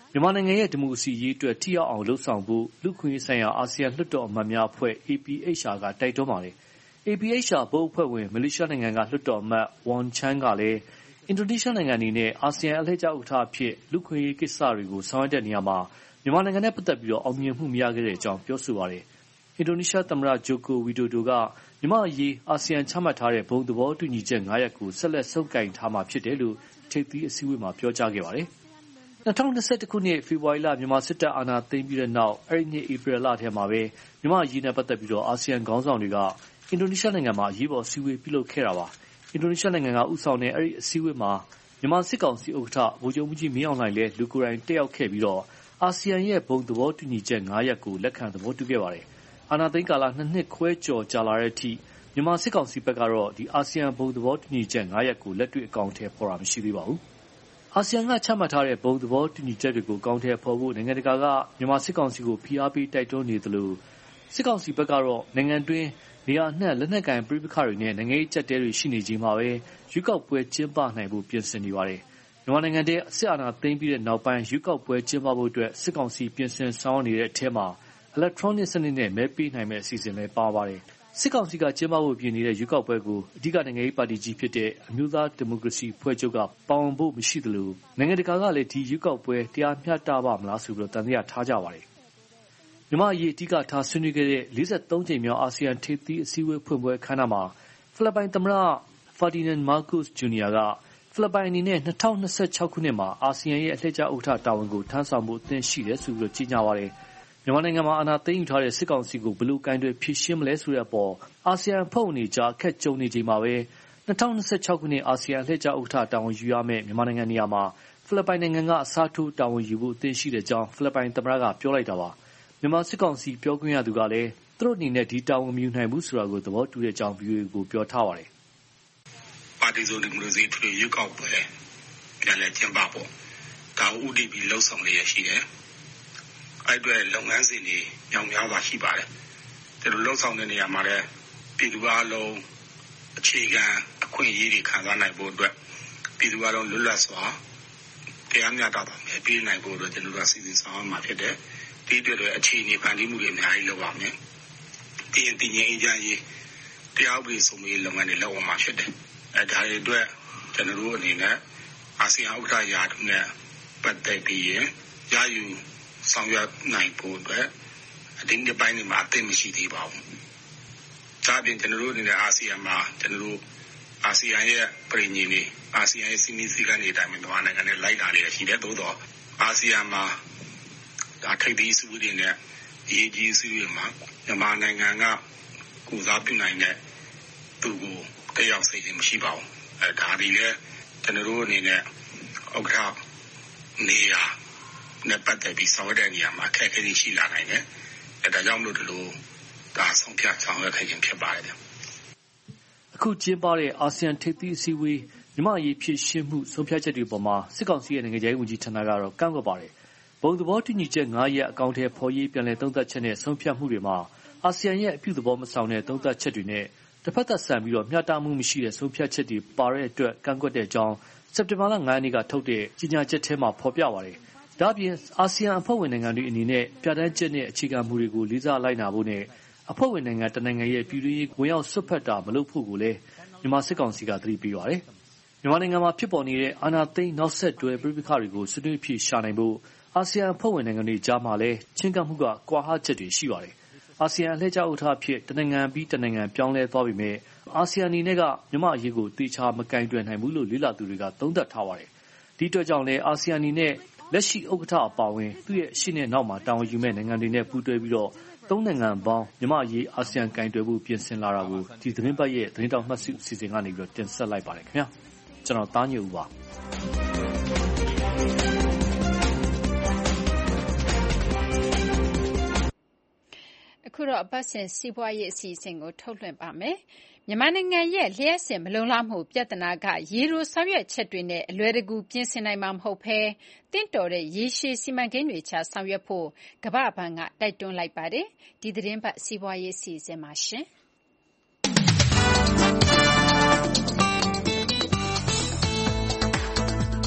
မြန်မာနိုင်ငံရဲ့ဒီမိုကရေစီရေးအတွက်ထိရောက်အောင်လှုပ်ဆောင်ဖို့လူ့ခွင့်ရေးဆိုင်ရာအာဆီယံလွှတ်တော်အမတ်များအဖွဲ့ APHR ကတိုက်တွန်းပါတယ်။ APHR ဘုတ်အဖွဲ့ဝင်မလေးရှားနိုင်ငံကလွှတ်တော်အမတ် Wong Chan ကလည်းအင်ဒိုနီးရှားနိုင်ငံအနေနဲ့အာဆီယံအလှည့်ကျဥက္ကဋ္ဌအဖြစ်လူ့ခွင့်ရေးကိစ္စတွေကိုဆောင်ရွက်တဲ့နေရာမှာမြန်မာနိုင်ငံနဲ့ပတ်သက်ပြီးအောင်မြင်မှုမရခဲ့တဲ့အကြောင်းပြောဆိုပါတယ်။အင်ဒိုနီးရှားသမ္မတဂျိုကိုဝီဒိုဒိုကမြန်မာအရေးအာဆီယံချမှတ်ထားတဲ့ဘုံသဘောတူညီချက်9ရပ်ကိုဆက်လက်ဆုပ်ကိုင်ထားမှာဖြစ်တယ်လို့ထိပ်သီးအစည်းအဝေးမှာပြောကြားခဲ့ပါတယ်။2021ခုနှစ်ဖေဖော်ဝါရီလမြန်မာစစ်တပ်အာဏာသိမ်းပြီးတဲ့နောက်အဲဒီနှစ်ဧပြီလထဲမှာပဲမြန်မာအရေးနဲ့ပတ်သက်ပြီးအာဆီယံခေါင်းဆောင်တွေကအင်ဒိုနီးရှားနိုင်ငံမှာအရေးပေါ်အစည်းအဝေးပြုလုပ်ခဲ့တာပါ။အင်ဒိုနီးရှားနိုင်ငံကဦးဆောင်တဲ့အဲဒီအစည်းအဝေးမှာမြန်မာစစ်ကောင်စီဥက္ကဋ္ဌဗိုလ်ချုပ်မှူးကြီးမင်းအောင်လှိုင်လည်းလူကိုယ်တိုင်တက်ရောက်ခဲ့ပြီးအာဆီယံရဲ့ဘုံသဘောတူညီချက်9ရပ်ကိုလက်ခံသဘောတူခဲ့ပါတယ်။အာဏာသိမ်းကာလ2နှစ်ခွဲကျော်ကြာလာတဲ့အထိမြန်မာစစ်ကောင်စီဘက်ကတော့အာဆီယံဘုံသဘောတူညီချက်9ရပ်ကိုလက်တွေ့အကောင်အထည်ဖော်တာမရှိသေးပါဘူး။အာဆီယံကချမှတ်ထားတဲ့ဘုံသဘောတူညီချက်တွေကိုအကောင်အထည်ဖော်ဖို့နိုင်ငံတကာကမြန်မာစစ်ကောင်စီကိုဖိအားပေးတိုက်တွန်းနေသလိုစစ်ကောင်စီဘက်ကတော့နိုင်ငံတွင်းနေရာအနှံ့လက်နက်ကိုင်ပဋိပက္ခတွေနဲ့နိုင်ငံရေးအကျပ်အတည်းတွေရှိနေချိန်မှာပဲရွေးကောက်ပွဲကျင်းပနိုင်ဖို့ပြင်ဆင်နေပါတယ်။မြန်မာနိုင်ငံထဲစစ်အာဏာသိမ်းပြီးတဲ့နောက်ပိုင်းရွေးကောက်ပွဲကျင်းပဖို့အတွက်စစ်ကောင်စီပြင်ဆင်ဆောင်ရွက်နေတဲ့အထဲမှာ electronic စနစ်နဲ့မဲပေးနိုင်မယ့်အစီအစဉ်လည်းပါပါတယ်။စစ်ကောင်စီကကျင်းပဖို့ပြင်နေတဲ့ရွေးကောက်ပွဲကိုအဓိကနိုင်ငံရေးပါတီကြီးဖြစ်တဲ့အမျိုးသားဒီမိုကရေစီအဖွဲ့ချုပ်ကပါဝင်ဖို့မရှိသလိုနိုင်ငံတကာကလည်းဒီရွေးကောက်ပွဲတရားမျှတပါမလားဆိုပြီးသံသယထားကြပါတယ်။မြန်မာအရေးအဓိကထားဆွေးနွေးခဲ့တဲ့43ကြိမ်မြောက်အာဆီယံထိပ်သီးအစည်းအဝေးဖွင့်ပွဲအခမ်းအနားမှာဖိလစ်ပိုင်သမ္မတ Ferdinand Marcos Jr. ကဖိလစ်ပိုင်အနေနဲ့2026ခုနှစ်မှာအာဆီယံရဲ့အလှည့်ကျဥက္ကဋ္ဌတာဝန်ကိုထမ်းဆောင်ဖို့အသင့်ရှိတယ်ဆိုပြီးကြေညာပါတယ်။မြန်မာနိုင်ငံမှာအာဏာသိမ်းယူထားတဲ့စစ်ကောင်စီကိုဘယ်လိုကိုင်တွယ်ဖြေရှင်းမလဲဆိုတဲ့အပေါ်အာဆီယံအဖွဲ့ဝင်တွေကြားအခက်ကြုံနေချိန်မှာပဲ2026ခုနှစ်အာဆီယံအလှည့်ကျဥက္ကဋ္ဌတာဝန်ယူရမယ့်မြန်မာနိုင်ငံနေရာမှာဖိလစ်ပိုင်နိုင်ငံကအစားထိုးတာဝန်ယူဖို့အသင့်ရှိတဲ့အကြောင်းဖိလစ်ပိုင်သမ္မတကပြောလိုက်တာပါ။မြန်မာစစ်ကောင်စီပြောခွင့်ရသူကလည်းသူတို့အနေနဲ့ဒီတာဝန်မယူနိုင်ဘူးဆိုတာကိုသဘောတူတဲ့အကြောင်း VOA ကိုပြောထားပါတယ်။ပါတီစုံဒီမိုကရေစီထွေရွေးကောက်ပွဲပြန်လည်ကျင်းပဖို့ဒါဥတီပြီးလှုပ်ဆောင်ရရှိတယ်။အဲ့အတွက်လုပ်ငန်းစဉ်တွေညောင်များစွာရှိပါတယ်။ဒီလိုလှုပ်ဆောင်တဲ့နေရာမှာလည်းပြည်သူအလုံးအခြေခံအခွင့်အရေးတွေခံစားနိုင်ဖို့အတွက်ပြည်သူအလုံးလွတ်လပ်စွာတရားမျှတတာနဲ့ပြည်နိုင်ဖို့အတွက်ကျွန်တော်တို့စီစဉ်ဆောင်မှာဖြစ်တယ်။ဒီအတွက်အခြေအနေဖန်တီးမှုတွေအများကြီးလုပ်ပါမယ်။ဒီရင်တည်ငြိမ်အေးချမ်းရေးတရားဥပဒေစိုးမိုးရေးလုပ်ငန်းတွေလုပ်အောင်မှာဖြစ်တယ်။ဒါတွေအတွက်ကျွန်တော်တို့အနေနဲ့အာဆီယံဥက္ကဋ္ဌရာထူးနဲ့ပတ်သက်ပြီးရယူဆောင်ရွက်နိုင်ဖို့အတွက်အတင်းတစ်ပိုင်းမှာအသိမရှိသေးပါဘူး။ဒါပြင်ကျွန်တော်တို့အနေနဲ့အာဆီယံမှာကျွန်တော်တို့အာဆီယံရဲ့ပြည်ညင်းတွေအာဆီယံရဲ့စီမီစီကံတွေအတိုင်းမြန်မာနိုင်ငံနဲ့လိုက်လာနေရရှိတယ်သို့တော့အာဆီယံမှာဒါထိပ်သီးစုတွေနဲ့အရေးကြီးစုတွေမှာမြန်မာနိုင်ငံကကုစားပြုနိုင်တဲ့သူကိုတက်ရောက်စေခြင်းမရှိပါဘူး။ဒါဒီလည်းကျွန်တော်တို့အနေနဲ့ဥက္ကဋ္ဌနေရာနဲ့ပတ်သက်ပြီးဆောင်ရွက်တဲ့နေရာမှာအခက်အခဲတွေရှိလာနိုင်တယ်။ဒါကြောင့်မလို့ဒီလိုဒါဆုံးဖြတ်ဆောင်ရွက်ခဲ့ခြင်းဖြစ်ပါတယ်။အခုကျင်းပတဲ့အာဆီယံထိပ်သီးအစည်းအဝေးမြန်မာအရေးဖြစ်ရှင်းမှုဆုံးဖြတ်ချက်တွေပေါ်မှာစစ်ကောင်စီရဲ့နိုင်ငံခြားရေးဝန်ကြီးဌာနကတော့ကန့်ကွက်ပါတယ်။ဘုံသဘောတူညီချက်9ရပ်အကောင့်ထဲဖော်ရေးပြန်လည်သုံးသပ်ချက်နဲ့ဆုံးဖြတ်မှုတွေမှာအာဆီယံရဲ့အပြုသဘောမဆောင်တဲ့သုံးသပ်ချက်တွေနဲ့တစ်ဖက်သက်ဆန်ပြီးမျှတမှုမရှိတဲ့ဆုံးဖြတ်ချက်တွေပါတဲ့အတွက်ကန့်ကွက်တဲ့အကြောင်းစက်တင်ဘာလ9ရက်နေ့ကထုတ်တဲ့ကြေညာချက်ထဲမှာဖော်ပြပါတယ်။ဒါ့အပြင်အာဆီယံအဖွဲ့ဝင်နိုင်ငံတွေအနေနဲ့ပြဋ္ဌာန်းချက်နဲ့အခြေခံမူတွေကိုလေးစားလိုက်နာဖို့နဲ့အဖွဲ့ဝင်နိုင်ငံတနိုင်ငံရဲ့ပြည်တွင်းရေးဝင်ရောက်စွက်ဖက်တာမလုပ်ဖို့ကိုလည်းမြန်မာစစ်ကောင်စီကသတိပေးပါတယ်။မြန်မာနိုင်ငံမှာဖြစ်ပေါ်နေတဲ့အာဏာသိမ်းနောက်ဆက်တွဲပြည်ပခါတွေကိုဆွေးနွေးဖြေရှာနိုင်ဖို့အာဆီယံအဖွဲ့ဝင်နိုင်ငံတွေကြားမှာလည်းချင်းကပ်မှုကကွာဟချက်တွေရှိပါတယ်။အာဆီယံအလှည့်ကျဥက္ကဋ္ဌအဖြစ်တနိုင်ငံပြီးတနိုင်ငံပြောင်းလဲသွားပြီမဲ့အာဆီယံအနေနဲ့ကမြန်မာအရေးကိုတေချာမကင်တွယ်နိုင်ဘူးလို့လေ့လာသူတွေကသုံးသပ်ထားပါတယ်။ဒီအတွက်ကြောင့်လည်းအာဆီယံအနေနဲ့လက်ရှိဥက္ကဋ္ဌအပါအဝင်သူ့ရဲ့ရှေ့နဲ့နောက်မှာတာဝန်ယူမဲ့နိုင်ငံတွေနဲ့ပူးတွဲပြီးသုံးနိုင်ငံပေါင်းမြန်မာအရေးအာဆီယံကင်တွယ်ဖို့ပြင်ဆင်လာတာကိုဒီသတင်းပတ်ရဲ့သတင်းတောက်မှတ်စုအစီအစဉ်ကနေတင်ဆက်လိုက်ပါတယ်ခင်ဗျာ။ကျွန်တော်သားညိုဦးပါ။အခုတော့အပတ်စဉ်စီးပွားရေးအစီအစဉ်ကိုထုတ်လွှင့်ပါမယ်။မြန်မာနိုင်ငံရဲ့လျှပ်စစ်မလုံလောက်မှုပြဿနာကရေတိုဆောင်ရွက်ချက်တွေနဲ့အလွယ်တကူပြင်ဆင်နိုင်မှာမဟုတ်ဘဲတင့်တော်တဲ့ရေရှည်စီမံကိန်းတွေချဆောင်ရွက်ဖို့ကမ္ဘာ့ဘဏ်ကတိုက်တွန်းလိုက်ပါတယ်။ဒီသတင်းပတ်စီးပွားရေးအစီအစဉ်မှာရှင်။နို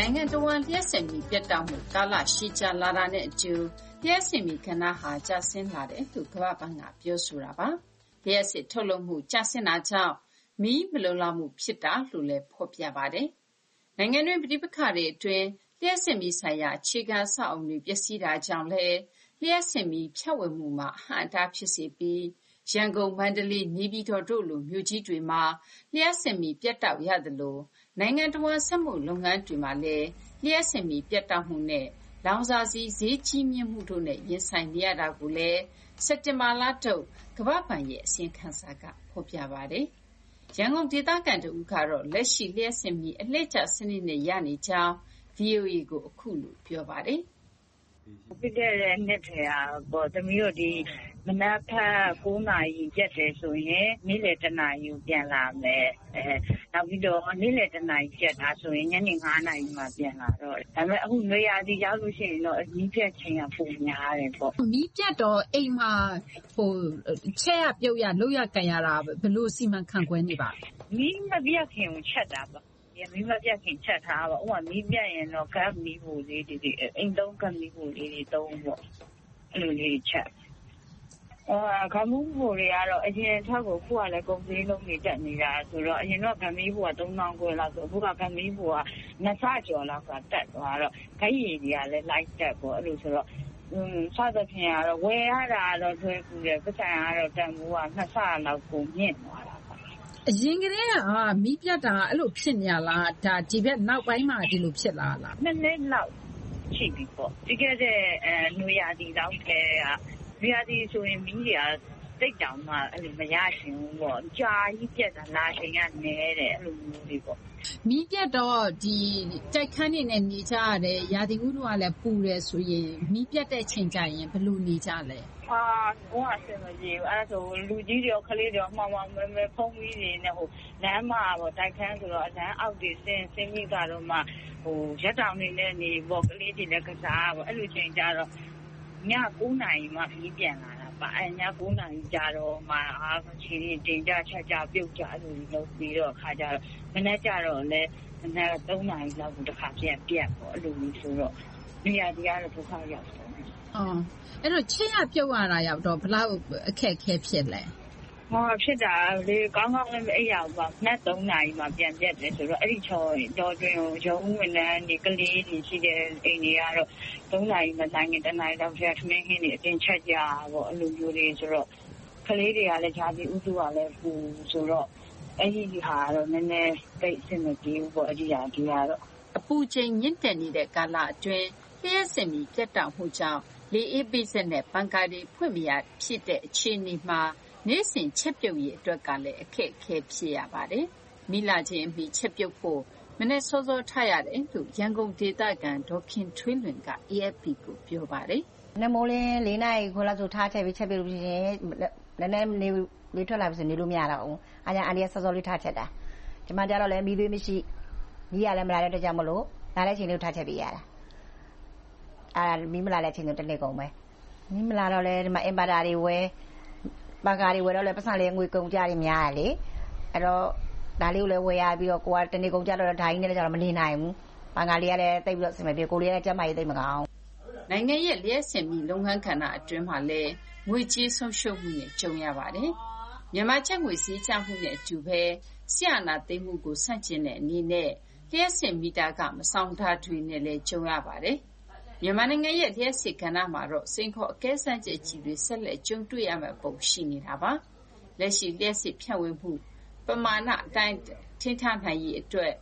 နိုင်ငံတော်ဝန်လျှက်စစ်မီပြတ်တောက်မှုကာလရှည်ကြာလာတာနဲ့အတူလျှက်စစ်မီကဏ္ဍဟာကျဆင်းလာတယ်လို့ကမ္ဘာ့ဘဏ်ကပြောဆိုတာပါလျှက်စစ်ထုတ်လုပ်မှုကျဆင်းတာကြောင့်မီးမလုံလောက်မှုဖြစ်တာလို့လည်းဖော်ပြပါတယ်နိုင်ငံတွင်းပြည်ပခါတွေအတွင်းလျှက်စစ်မီဆိုင်ရာအခြေခံအဆောက်အအုံတွေပျက်စီးတာကြောင့်လည်းလျှက်စစ်မီဖြတ်ဝေမှုမှာအဟန့်အတားဖြစ်စေပြီးရန်ကုန်မန္တလေးနေပြည်တော်တို့လိုမြို့ကြီးတွေမှာလျှက်စစ်မီပြတ်တောက်ရသလိုနိုင်ငံတော်စက်မှုလုပ်ငန်းတွေမှာလည်းလျှက်စစ်မီပြတ်တောက်မှုနဲ့လောင်စာဆီဈေးကြီးမြင့်မှုတို့နဲ့ရင်ဆိုင်နေရတာကိုလည်းစက်တင်ဘာလထုတ်ကမ္ဘာ့ဘဏ်ရဲ့အစီရင်ခံစာကဖော်ပြပါတယ်။ရန်ကုန်ဒေသခံတဦးကတော့လက်ရှိလျှက်စစ်မီအလှည့်ကျစနစ်နဲ့ရနေကြောင်း VOA ကိုအခုလိုပြောပါတယ်။ပြီးခဲ့တဲ့နှစ်ထဲကသမီးတို့ဒီမနက်ဖက်9နာရီပြတ်တယ်ဆိုရင်နေ့လယ်1နာရီကိုပြန်လာမယ်နောက်ပြီးတော့နေ့လယ်1နာရီပြတ်တာဆိုရင်ညနေ9နာရီမှပြန်လာတော့ဒါပေမဲ့အခုနွေရာသီရောက်လို့ရှိရင်တော့မီးပြတ်ချိန်ကပုံများတယ်ပေါ့မီးပြတ်တော့အိမ်မှာချက်ရပြုတ်ရလောက်ရကန်ရတာဘယ်လိုစီမံခန့်ခွဲနေပါမီးမပြတ်ခင်ကိုချက်တာပေါ့မီးမပြတ်ခင်ချက်ထားပါဥပမာမီးပြတ်ရင်တော့ကပ်မီးဖို့လေးတွေအိမ်သုံးကပ်မီးဖို့လေးတွေသုံးပေါ့အဲ့လိုလေးချက်ခမူးဖို့တွေကတော့အရင်ထက်ကိုခုကလည်းကုန်စည်လုံးတွေတက်နေတာဆိုတော့အရင်တော့ခမီးဖို့က3000ကျော်လောက်ဆိုအခုကခမီးဖို့က2ဆကျော်လောက်ကတက်သွားတော့ခိုင်းရည်တွေကလည်းလိုက်တက်ပေါ့အဲ့လိုဆိုတော့စသဖြင့်ကတော့ဝယ်ရတာတော့တွဲကူတယ်ပတ်စံကတော့တန်ဖိုးက2ဆလောက်ကိုမြင့်သွားတာအရင်ကတည်းကမီးပြတ်တာအဲ့လိုဖြစ်နေရလားဒါဒီဘက်နောက်ပိုင်းမှာဒီလိုဖြစ်လာလားနှစ်နှစ်လောက်ရှိပြီပေါ့ဒီကတဲ့နွေရာသီတော့ကနွေရာသီဆိုရင်မီးတွေကတိတ်တောင်မှအဲ့လိုမရရှင်ဘူးပေါ့ကြာကြီးပြတ်တာလာချိန်ကနဲတယ်အဲ့လိုမျိုးတွေပေါ့မီးပြတ်တော့ဒီတိုက်ခန်းနေနဲ့နေကြရတယ်ရာသီဥတုကလည်းပူတယ်ဆိုရင်မီးပြတ်တဲ့ချိန်ကျရင်ဘယ်လိုနေကြလဲဘုံအဆင်မပြေဘူးအဲ့ဒါဆိုလူကြီးတွေရောကလေးတွေရောမှောင်မဲဖုံးပြီးနေနဲ့လမ်းမှာပေါ့တိုက်ခန်းဆိုတော့လမ်းအောက်တွေဆင်းပြီးကတော့မှရက်တောင်နေနဲ့နေပေါ့ကလေးတွေလည်းကစားပေါ့အဲ့လိုချိန်ကျတော့ည9နာရီမှပြီးပြန်လာတာပါအဲ့ည9နာရီကျတော့မှချီတင်ကြချက်ကြပြုတ်ကြလို့လုပ်ပြီးတော့ခါကြတော့မနေ့ကျတော့လည်းမနေ့3နာရီလောက်ကိုတစ်ခါပြန်ပြတ်ပေါ့အဲ့လိုမျိုးဆိုတော့နေရာတရားတော့ဒုက္ခရောက်တယ်အဲ့တော့ချက်ရပြုတ်ရတာရောက်တော့ဘလောက်အခက်ခဲဖြစ်လဲဖြစ်တာလေကောင်းကောင်းလည်းမအိပ်ရဘူးပါနက်3နာရီမှပြန်ပြတ်တယ်ဆိုတော့အဲ့ဒီချောတော်တွင်ရုံးဝန်ထမ်းဒီကလေးတွေရှိတဲ့အိမ်တွေကတော့3နာရီမဆိုင်ခင်1နာရီလောက်ထမင်းခင်းတွေအတင်းချက်ကြပေါ့အဲ့လိုမျိုးတွေဆိုတော့ကလေးတွေကလည်းဂျာတိဥစုကလည်းပူဆိုတော့အဲ့ဒီဟာတော့နည်းနည်းသိအဆင်မပြေဘူးပေါ့အဲ့ဒီဟာဒီကတော့အပူချိန်မြင့်တက်နေတဲ့ကာလအတွင်းလျှက်စစ်မီပြတ်တောက်မှုကြောင့်လေအေးပိစက်နဲ့ပန်ကာတွေဖွင့်မရဖြစ်တဲ့အခြေအနေမှာနေ့စဉ်ချက်ပြုတ်ရေးအတွက်ကလည်းအခက်အခဲဖြစ်ရပါတယ်။မိလာချင်းအမိချက်ပြုတ်ဖို့မနေ့စောစောထားရတယ်လို့ရန်ကုန်ဒေသခံဒေါ်ခင်ထွေးလွင်က AFP ကိုပြောပါတယ်။နမိုးလင်း4နာရီခွဲလောက်ဆိုထားချက်ပြီးချက်ပြုတ်လို့ရှိရင်လည်းနေလေးထွက်လာပြီဆိုနေလို့မရတော့ဘူး။အားကြောင့်အန်ဒီကစောစောလေးထားချက်တာ။ဒီမှာကျတော့လည်းမီးသွေးမရှိမီးရလည်းမလာတဲ့အတွက်ကြောင့်မလို့လာတဲ့ချိန်လေးထားချက်ပြီးရတာ။မီးမလာတဲ့ချိန်ဆိုတစ်နေ့ကုန်ပဲ။မီးမလာတော့လည်းဒီမှာအင်ပါတာတွေဝဲပါကားတွေဝယ်တော့လည်းပတ်စံလေးငွေကုန်ကြတွေများရလေအဲ့တော့ဒါလေးကိုလည်းဝယ်ရပြီးတော့ကိုကတနေ့ကုန်ကြတော့ဒါကြီးနဲ့လည်းကျတော့မနေနိုင်ဘူးပါကားလေးကလည်းတိတ်ပြီးတော့အဆင်မပြေကိုလေးကလည်းကျမကြီးတိတ်မကောင်းနိုင်ငံရဲ့လျှက်စစ်မီလုပ်ငန်းကဏ္ဍအတွင်းမှာလည်းငွေကြေးဆုံးရှုံးမှုနဲ့ကြုံရပါတယ်မြန်မာချက်ငွေစည်းကြမှုနဲ့အတူပဲဆရာနာသိမ်းမှုကိုဆန့်ကျင်တဲ့အနေနဲ့လျှက်စစ်မီတာကမဆောင်ထားတွေနဲ့လည်းကြုံရပါတယ်မြန်မာနိုင်ငံရဲ့လျှက်စစ်ကဏ္ဍမှာတော့စိန်ခေါ်အကဲဆန်းချက်ကြီးတွေဆက်လက်ကြုံတွေ့ရမယ့်ပုံရှိနေတာပါ။လက်ရှိလျှက်စစ်ဖြန့်ဝေမှုပမာဏအတိုင်းထင်ထားနိုင်ရေးအတွက်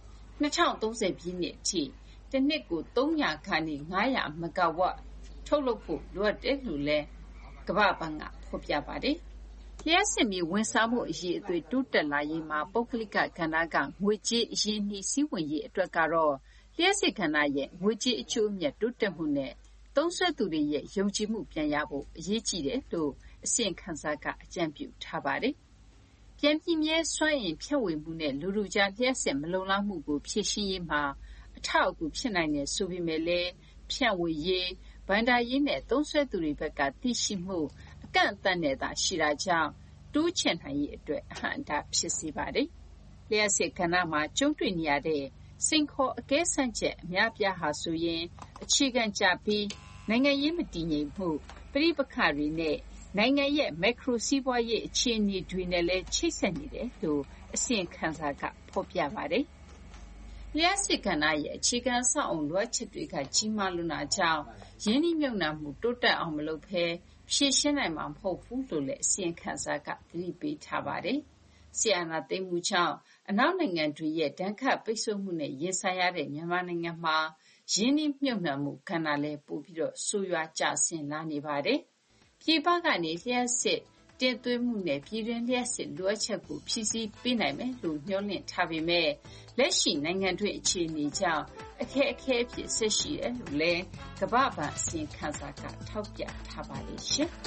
2030ပြည့်နှစ်အထိတစ်နှစ်ကို300ခန်းနဲ့900မဂါဝပ်ထုတ်လုပ်ဖို့လိုအပ်တယ်လို့လည်းကမ္ဘာ့ဘဏ်ကဖော်ပြပါတယ်။လျှက်စစ်မီဝန်ဆောင်မှုအရေးအသွေးတိုးတက်လာရေးမှာပုဂ္ဂလိကကဏ္ဍကငွေကြေးအရင်းအနှီးစည်းဝေးရေးအတွက်ကတော့လျှက်စစ်ကဏ္ဍရဲ့ငွေကြေးအကျိုးအမြတ်တိုးတက်မှုနဲ့သုံးစွဲသူတွေရဲ့ယုံကြည်မှုပြန်ရဖို့အရေးကြီးတယ်လို့အစီရင်ခံစာကအကြံပြုထားပါတယ်။ပြန်ပြည့်မြဲစွမ်းအင်ဖြန့်ဝေမှုနဲ့လူထုကြားလျှက်စစ်မလုံလောက်မှုကိုဖြေရှင်းရေးမှာအထောက်အကူဖြစ်နိုင်တယ်ဆိုပေမဲ့လည်းဖြန့်ဝေရေးဗန္ဒာရေးနဲ့သုံးစွဲသူတွေဘက်ကသိရှိမှုအကန့်အသတ်နဲ့သာရှိတာကြောင့်တိုးချဲ့နိုင်ရေးအတွက်အဟန့်အတားဖြစ်စေပါတယ်။လျှက်စစ်ကဏ္ဍမှာကျုံတွေ့နေရတဲ့စိန်ခေါ်အကဲဆန့်ချက်အများပြားဟာဆိုရင်အခြေခံကျပြီးနိုင်ငံရေးမတည်ငြိမ်မှုပဋိပက္ခတွေနဲ့နိုင်ငံရဲ့မက်ခရိုစီးပွားရေးအခြေအနေတွေနဲ့လည်းချိတ်ဆက်နေတယ်လို့အစီရင်ခံစာကဖော်ပြပါတယ်။လျှပ်စစ်ကဏ္ဍရဲ့အခြေခံအဆောက်အအုံလိုအပ်ချက်တွေကကြီးမားလွန်းတာကြောင့်ရင်းနှီးမြှုပ်နှံမှုတိုးတက်အောင်မလုပ်ဘဲဖြေရှင်းနိုင်မှာမဟုတ်ဘူးလို့လည်းအစီရင်ခံစာကသတိပေးထားပါတယ်။ဆီယနာသိမ်းမှုကြောင့်အနောက်နိုင်ငံတွေရဲ့ဒဏ်ခတ်ပိတ်ဆို့မှုနဲ့ရင်ဆိုင်ရတဲ့မြန်မာနိုင်ငံမှာရင်းနှီးမြှုပ်နှံမှုကဏ္ဍလည်းပိုပြီးတော့ဆိုးရွားကျဆင်းလာနေပါတယ်။ပြည်ပကနေလျှပ်စစ်တင်သွင်းမှုနဲ့ပြည်တွင်းလျှပ်စစ်လိုအပ်ချက်ကိုဖြည့်ဆည်းပေးနိုင်မယ်လို့ညွှန်းလင့်ထားပေမဲ့လက်ရှိနိုင်ငံတွင်းအခြေအနေကြောင့်အခက်အခဲဖြစ်ဆက်ရှိတယ်လို့လည်းကမ္ဘာ့ဘဏ်အစီရင်ခံစာကထောက်ပြထားပါတယ်ရှင်။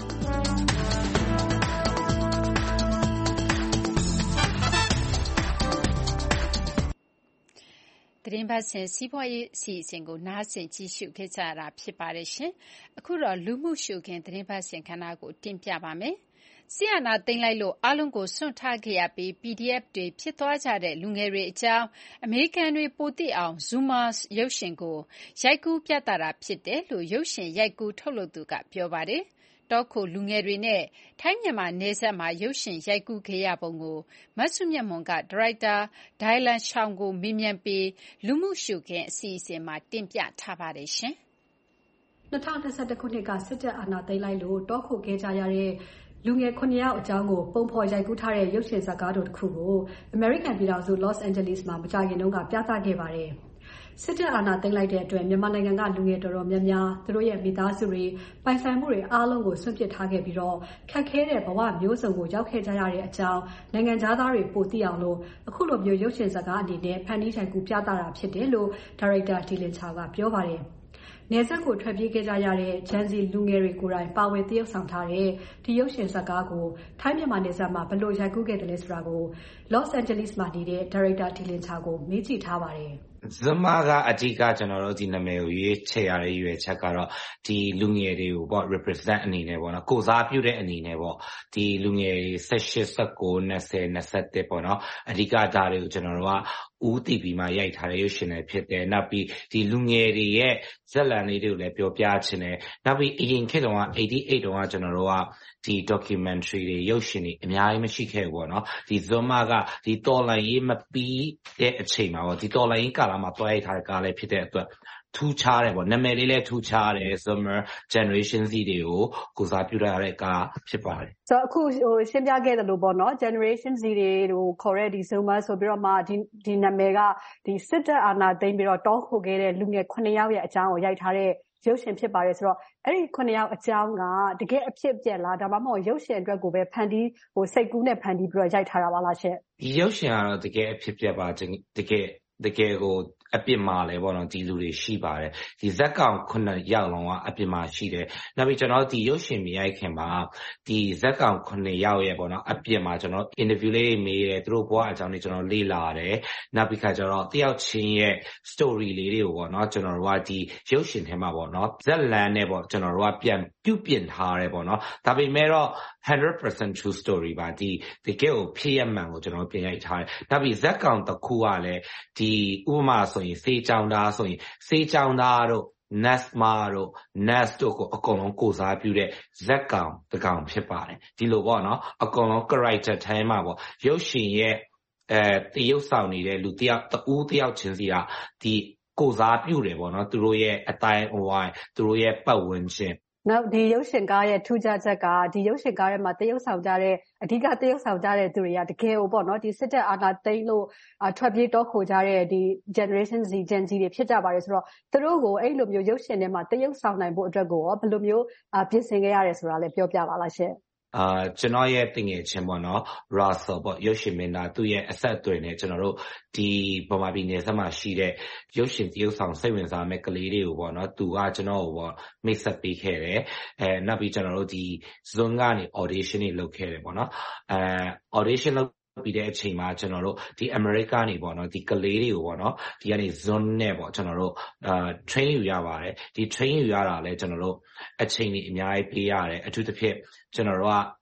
သတင်းပတ်စဉ်စီးပွားရေးအစီအစဉ်ကိုနားဆင်ကြည့်ရှုခဲ့ကြတာဖြစ်ပါတယ်ရှင်။အခုတော့လူမှုရှုခင်းသတင်းပတ်စဉ်ခဏကိုတင်ပြပါမယ်။ဆီယနာသိမ်းလိုက်လို့အားလုံးကိုစွန့်ထားခဲ့ရပြီး PDF တွေဖြစ်သွားကြတဲ့လူငယ်တွေအကြောင်းအမေရိကန်တွေပိုသိအောင် Zoomer ရုပ်ရှင်ကိုရိုက်ကူးပြသတာဖြစ်တယ်လို့ရုပ်ရှင်ရိုက်ကူးထုတ်လုပ်သူကပြောပါတယ်။တောခိုလူငယ်တွေနဲ့ထိုင်းမြန်မာနယ်စပ်မှာရုပ်ရှင်ရိုက်ကူးခဲ့ရပုံကိုမဆုမြတ်မွန်ကဒါရိုက်တာဒိုင်လန်ရှောင်ကိုမေးမြန်းပြီးလူမှုရှုခင်းအစီအစဉ်မှာတင်ပြထားပါတယ်ရှင်။2021ခုနှစ်ကစစ်တပ်အာဏာသိမ်းလိုက်လို့တောခိုခဲ့ကြရတဲ့လူငယ်9ယောက်အကြောင်းကိုပုံဖော်ရိုက်ကူးထားတဲ့ရုပ်ရှင်ဇာတ်ကားတစ်ခုကိုအမေရိကန်ပြည်ထောင်စု Los Angeles မှာမကြာခင်တုန်းကပြသခဲ့ပါတယ်။စစ်တပ်အာဏာသိမ်းလိုက်တဲ့အတွက်မြန်မာနိုင်ငံကလူငယ်တော်တော်များများသူတို့ရဲ့မိသားစုတွေပိုင်ဆိုင်မှုတွေအားလုံးကိုစွန့်ပစ်ထားခဲ့ပြီးတော့ခက်ခဲတဲ့ဘဝမျိုးစုံကိုရောက်ခဲ့ကြရတဲ့အကြောင်းနိုင်ငံသားတွေပိုသိအောင်လို့အခုလိုမျိုးရုပ်ရှင်ဇာတ်ကားအနေနဲ့ဖန်တီးထိုင်ကူပြသတာဖြစ်တယ်လို့ဒါရိုက်တာဒီလင်ချာကပြောပါတယ်။နယ်စပ်ကိုထွက်ပြေးခဲ့ကြရတဲ့ဂျန်စီလူငယ်တွေကိုယ်တိုင်ပါဝင်သရုပ်ဆောင်ထားတဲ့ဒီရုပ်ရှင်ဇာတ်ကားကိုထိုင်းမြန်မာနယ်စပ်မှာဘယ်လိုရိုက်ကူးခဲ့တယ်လဲဆိုတာကို Los Angeles မှာနေတဲ့ဒါရိုက်တာဒီလင်ချာကိုမေးကြည့်ထားပါတယ်။ Zoomer ကအဓိကကျွန်တော်တို့ဒီနာမည်ကိုရွေးချယ်ရတဲ့ရွေးချက်ကတော့ဒီလူငယ်တွေကိုပေါ့ represent အနေနဲ့ပေါ့နော်ကိုစားပြုတဲ့အနေနဲ့ပေါ့ဒီလူငယ်တွေ18 19 20 21ပေါ့နော်အဓိကဒါတွေကိုကျွန်တော်တို့ကဦးတည်ပြီးမှရိုက်ထားတဲ့ရုပ်ရှင်တွေဖြစ်တယ်နောက်ပြီးဒီလူငယ်တွေရဲ့ဇာတ်လမ်းလေးတွေကိုလည်းပြောပြချင်တယ်နောက်ပြီးအရင်ခေတ်တုန်းက88တုန်းကကျွန်တော်တို့ကဒီ documentary တွေရုပ်ရှင်တွေအများကြီးမရှိခဲ့ဘူးပေါ့နော်ဒီ Zoomer ကဒီတော်လိုင်းရေးမပြီးတဲ့အချိန်မှာပေါ့ဒီတော်လိုင်းရေးကာလမှာတွဲရိုက်ထားတဲ့ကားလေးဖြစ်တဲ့အတွက်ထူးခြားတယ်ပေါ့နာမည်လေးလည်းထူးခြားတယ် Zoomer Generation Z တွေကိုကိုစားပြုရတဲ့ကားဖြစ်ပါတယ်ဆိုတော့အခုရှင်းပြခဲ့တယ်လို့ပေါ့နော် Generation Z တွေကိုခေါ်တဲ့ဒီ Zoomer ဆိုပြီးတော့မှဒီနာမည်ကဒီစစ်တပ်အာဏာသိမ်းပြီးတော့တောခိုခဲ့တဲ့လူငယ်9ယောက်ရဲ့အကြောင်းကိုရိုက်ထားတဲ့ရုပ်ရှင်ဖြစ်ပါတယ်ဆိုတော့အဲ့ဒီ9ယောက်အကြောင်းကတကယ်အဖြစ်ပြက်လားဒါမှမဟုတ်ရုပ်ရှင်အတွက်ကိုပဲဖန်တီးစိတ်ကူးနဲ့ဖန်တီးပြီးတော့ရိုက်ထားတာပါလားရှင့်ဒီရုပ်ရှင်ကတော့တကယ်အဖြစ်ပြက်ပါတကယ်ကိုအပြစ်မှာလဲပေါ့နော်ဒီလူတွေရှိပါတယ်ဒီဇက်ကောင်9ယောက်လုံးကအပြစ်မှာရှိတယ်နောက်ပြီးကျွန်တော်ဒီရုပ်ရှင်မရိုက်ခင်မှာဒီဇက်ကောင်9ယောက်ရဲ့ပေါ့နော်အပြစ်မှာကျွန်တော် interview လေးမေးတယ်သူတို့ဘဝအကြောင်းတွေကျွန်တော်လေ့လာတယ်နောက်ပြီးခါကျတော့တယောက်ချင်းရဲ့ story လေးတွေကိုပေါ့နော်ကျွန်တော်တို့ကဒီရုပ်ရှင်ထဲမှာပေါ့နော်ဇက်လန်နဲ့ပေါ့ကျွန်တော်တို့ကပြန်ပြုပြင်ထားတယ်ပေါ့နော်ဒါပေမဲ့တော့100% true story ပါဒီတကယ်ကိုဖြစ်ရမှန်ကိုကျွန်တော်ပြင်ရိုက်ထားတယ်နောက်ပြီးဇက်ကောင်တစ်ခုကလည်းဒီဥပမာဆိုရင်စေးကြောင်သားဆိုရင်စေးကြောင်သားတို့ Nasma တို့ Nas တို့ကိုအကုန်လုံးကိုစားပြုတဲ့ဇက်ကောင်တကောင်ဖြစ်ပါတယ်ဒီလိုပေါ့နော်အကုန်လုံး character ထဲမှာပေါ့ရုပ်ရှင်ရဲ့တရုပ်ဆောင်နေတဲ့လူတယောက်ချင်းစီကဒီကိုစားပြုတယ်ပေါ့နော်သူတို့ရဲ့အတိုင်းအဝိုင်းသူတို့ရဲ့ပတ်ဝန်းကျင်နောက်ဒီရုပ်ရှင်ကားရဲ့ထူးခြားချက်ကဒီရုပ်ရှင်ကားထဲမှာတရုပ်ဆောင်ကြတဲ့အဓိကတရုပ်ဆောင်ကြတဲ့သူတွေကတကယ်ကိုပေါ့နော်ဒီစစ်တပ်အာဏာသိမ်းလို့ထွက်ပြေးတောခိုကြတဲ့ဒီ Generation Z Gen Z တွေဖြစ်ကြပါတယ်ဆိုတော့သူတို့ကိုအဲ့လိုမျိုးရုပ်ရှင်ထဲမှာတရုပ်ဆောင်နိုင်ဖို့အတွက်ကိုရောဘယ်လိုမျိုးပြင်ဆင်ခဲ့ရတယ်ဆိုတာလည်းပြောပြပါလားရှင့်ကျွန်တော်ရဲ့တငယ်ချင်းပေါ့နော် Russell ပေါ့ရုပ်ရှင်မင်းသားသူ့ရဲ့အဆက်အသွယ်နဲ့ကျွန်တော်တို့ဒီဗမာပြည်နယ်စပ်မှာရှိတဲ့ရုပ်ရှင်တရုပ်ဆောင်စိတ်ဝင်စားမဲ့ကလေးတွေကိုပေါ့နော်သူကကျွန်တော်ကိုပေါ့မိတ်ဆက်ပေးခဲ့တယ်နောက်ပြီးကျွန်တော်တို့ဒီ Zoom ကနေ audition တွေလုပ်ခဲ့တယ်ပေါ့နော်audition လုပ်ပြီးတဲ့အချိန်မှာကျွန်တော်တို့ဒီ America နေပေါ့နော်ဒီကလေးတွေကိုပေါ့နော်ဒီကနေ Zoom နဲ့ပေါ့ကျွန်တော်တို့train ယူရပါတယ်ဒီ train ယူရတာလဲကျွန်တော်တို့အချိန်ကြီးအများကြီးပေးရတယ်အထူးသဖြင့်ကျွန်တော်တို့က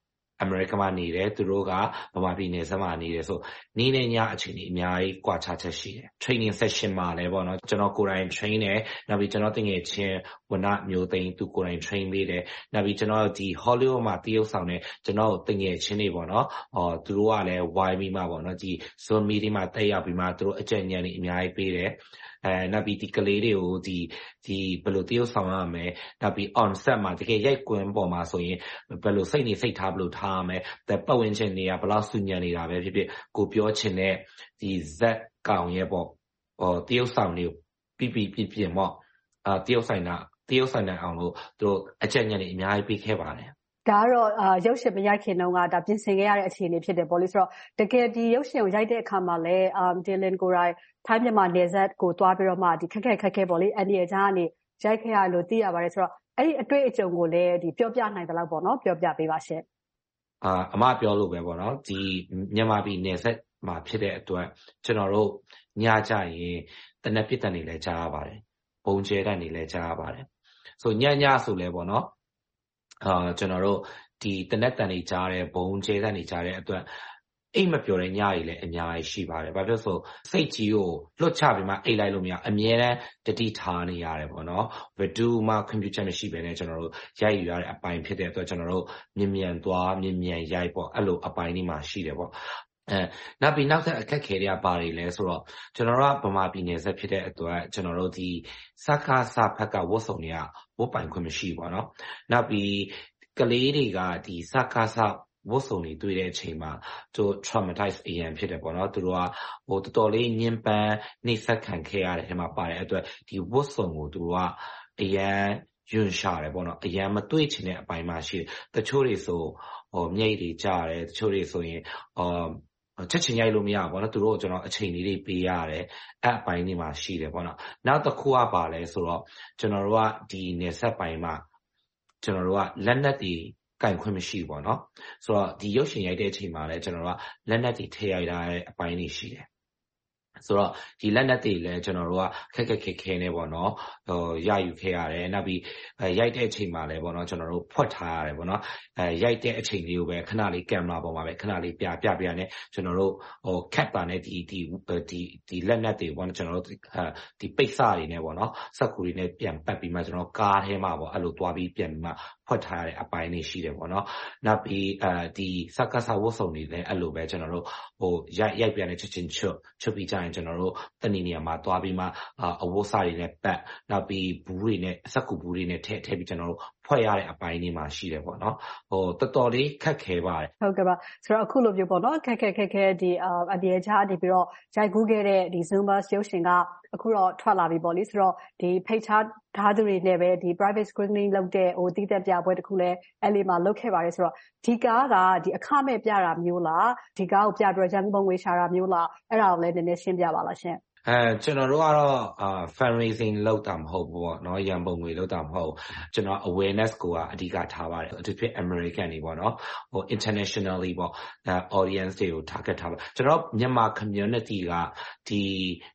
အမေရိကန်မှာနေတယ်သူတို့ကဗမာပြည်နယ်စပ်မှာနေတယ်ဆိုနေ့နဲ့ညအချိန်ကြီးအများကြီးကွာခြားချက်ရှိတယ် training session မှာလည်းပေါ့နော်ကျွန်တော်ကိုယ်တိုင် train တယ်နောက်ပြီးကျွန်တော်တကယ်ချင်းဝနမျိုးသိန်းသူကိုယ်တိုင် train ပေးတယ်နောက်ပြီးကျွန်တော်ဒီ Hollywood မှာတရုပ်ဆောင်တဲ့ကျွန်တော်တကယ်ချင်းတွေပေါ့နော်သူတို့ကလည်းဝိုင်းပြီးမှပေါ့နော်ဒီ Zoom meeting မှာတက်ရောက်ပြီးမှသူတို့အကြံဉာဏ်တွေအများကြီးပေးတယ်နောက်ပြီးဒီကလေးတွေကိုဒီဘယ်လိုတရုပ်ဆောင်ရမလဲနောက်ပြီး on set မှာတကယ်ရိုက်ကွင်းပေါ်မှာဆိုရင်ဘယ်လိုစိတ်ထားဘယ်လိုထားရမလဲပတ်ဝန်းကျင်တွေကဘယ်လောက်ဆူညံနေတာပဲဖြစ်ဖြစ်ကိုပြောချင်တဲ့ဒီဇက်ကောင်ရဲ့ပေါ့တရုပ်ဆောင်တွေကိုပြပြပေါ့တရုပ်ဆိုင်တဲ့အောင်လို့သူတို့အကြံဉာဏ်တွေအများကြီးပေးခဲ့ပါတယ်ဒါကတော့ရုပ်ရှင်မရိုက်ခင်တုန်းကဒါပြင်ဆင်ခဲ့ရတဲ့အခြေအနေဖြစ်တယ်ပေါ့လေဆိုတော့တကယ်ဒီရုပ်ရှင်ကိုရိုက်တဲ့အခါမှာလည်းDylan ကိုယ်တိုင်ထိုင်းမြန်မာနယ်စပ်ကိုတွားပြီးတော့မှဒီခက်ခဲပေါ့လေအန်ဒီရဲ့ဂျာကနေရိုက်ခဲ့ရလို့သိရပါတယ်ဆိုတော့အဲ့ဒီအတွေ့အကြုံကိုလည်းဒီပြောပြနိုင်တယ်လို့ပေါ့နော်ပြောပြပေးပါရှင့်အမပြောလို့ပဲပေါ့နော်ဒီမြန်မာပြည်နယ်စပ်မှာဖြစ်တဲ့အတွက်ကျွန်တော်တို့ညကြရင်တနက်ပြစ်တန်နေလဲကြားရပါတယ်ပုံကျဲတန်နေလဲကြားရပါတယ်ဆိုညဆိုလဲပေါ့နော်ကျွန်တော်တို့ဒီတနက်တန်နေကြားတဲ့ဘုံကျဲတန်နေကြားတဲ့အတွက်အိမ်မပြောတဲ့ညတွေလည်းအများကြီးရှိပါတယ်ဘာဖြစ်လို့ဆိုစိတ်ကြီးကိုလွတ်ချပြီးမှအိတ်လိုက်လို့မရအမြဲတမ်းတတိထားနေရတယ်ပေါ့နော်ဘယ်သူမှ computer မရှိဘဲနဲ့ကျွန်တော်တို့ရိုက်ယူရတဲ့အပိုင်းဖြစ်တဲ့အတွက်ကျွန်တော်တို့မြင်မြန်သွားမြင်မြန်ရိုက်ပေါ့အဲ့လိုအပိုင်းတွေမှာရှိတယ်ပေါ့နောက်ပြီးနောက်ထပ်အခက်ခဲတွေကဘာတွေလဲဆိုတော့ကျွန်တော်တို့ကဗမာပြည်နယ်ဆက်ဖြစ်တဲ့အတွက်ကျွန်တော်တို့ဒီစကားစာဖက်ကဝတ်စုံတွေကဝတ်ပိုင်ခွင့်မရှိဘူးပေါ့နော်နောက်ပြီးကလေးတွေကဒီစကားစာဝတ်စုံတွေတွေ့တဲ့အချိန်မှာသူ traumatize အရင်ဖြစ်တယ်ပေါ့နော်သူတို့ကတော်တော်လေးညှဉ်းပန်းနှိပ်စက်ခံခဲ့ရတဲ့အဲမှာပါတဲ့အတွက်ဒီဝတ်စုံကိုသူတို့ကအရင်ယွန်းရှာတယ်ပေါ့နော်အရင်မတွေ့ချင်တဲ့အပိုင်းမှာရှိတယ်တချို့တွေဆိုမြိတ်တွေကြားတယ်တချို့တွေဆိုရင်ချက်ချင်းရိုက်လို့မရဘူးပေါ့နော်သူတို့ကျွန်တော်အချိန်လေးတွေပေးရတယ်အဲ့အပိုင်းတွေမှာရှိတယ်ပေါ့နော်နောက်တစ်ခုကပါလဲဆိုတော့ကျွန်တော်တို့ကဒီနယ်ဆက်ပိုင်းမှာကျွန်တော်တို့ကလက်နက်တွေကင်ခွင့်မရှိဘူးပေါ့နော်ဆိုတော့ဒီရုပ်ရှင်ရိုက်တဲ့အချိန်မှာလည်းကျွန်တော်တို့ကလက်နက်တွေထည့်ရိုက်တာအပိုင်းတွေရှိတယ်ဆိုတော့ဒီလက်နက်တွေလည်းကျွန်တော်တို့ကခက်ခဲနေပေါ့နော်ရယူခဲ့ရတယ်နောက်ပြီးရိုက်တဲ့အချိန်မှာလည်းပေါ့နော်ကျွန်တော်တို့ဖွက်ထားရတယ်ပေါ့နော်ရိုက်တဲ့အချိန်လေးကိုပဲခဏလေးကင်မရာပေါ်မှာပဲခဏလေးပြနဲ့ကျွန်တော်တို့cap ပါနဲ့ဒီလက်နက်တွေပေါ့နော်ကျွန်တော်တို့ဒီပိတ်စတွေနဲ့ပေါ့နော်စက်ကူတွေနဲ့ပြန်ပတ်ပြီးမှကျွန်တော်ကားထဲမှာပေါ့အဲ့လိုတွားပြီးပြန်ပြီးမှဖွက်ထားရတဲ့အပိုင်းတွေရှိတယ်ပေါ့နော်နောက်ပြီးဒီစကားစာဝတ်စုံတွေလည်းအဲ့လိုပဲကျွန်တော်တို့ရိုက်ပြန်တဲ့ချက်ချင်းချွတ်ပြီးကြရင်ကျွန်တော်တို့တနည်းနေရာမှာတွားပြီးမှအဝတ်စားတွေနဲ့ပတ်နောက်ပြီးဘူးတွေနဲ့စက်ကူဘူးတွေနဲ့ထည့်ပြီးကျွန်တော်တို့ဖွဲ့ရတဲ့အပိုင်းတွေမှာရှိတယ်ပေါ့နော်တော်တော်လေးခက်ခဲပါတယ်ဟုတ်ကဲ့ပါဆိုတော့အခုလိုမျိုးပေါ့နော်ခက်ခဲဒီအဒီဂျာနေပြီးတော့ရိုက်ကူးခဲ့တဲ့ဒီ Zoombus ရုပ်ရှင်ကအခုတော့ထွက်လာပြီပေါ့လေဆိုတော့ဒီဖိတ်ထားသူတွေနဲ့ပဲဒီ private screening လုပ်တဲ့တည်သက်ပြပွဲတစ်ခုလဲအဲ့လေးမှာလုပ်ခဲ့ပါတယ်ဆိုတော့ဒီကားကဒီအခမဲ့ပြတာမျိုးလားဒီကားကိုပြပြီးတော့ရန်ကုန်ငွေရှာတာမျိုးလားအဲ့ဒါကိုလည်းနည်းနည်းရှင်းပြပါလားရှင်ကျွန်တော်တို့ကတော့fundraising လုပ်တာမဟုတ်ဘူးပေါ့နော်ရန်ပုံငွေလုပ်တာမဟုတ်ကျွန်တော် awareness ကိုအဓိကထားပါတယ်အထူးဖြင့် American တွေပေါ့နော်internationally ပေါ့audience တွေကို target ထားပါကျွန်တော်မြန်မာ community ကဒီ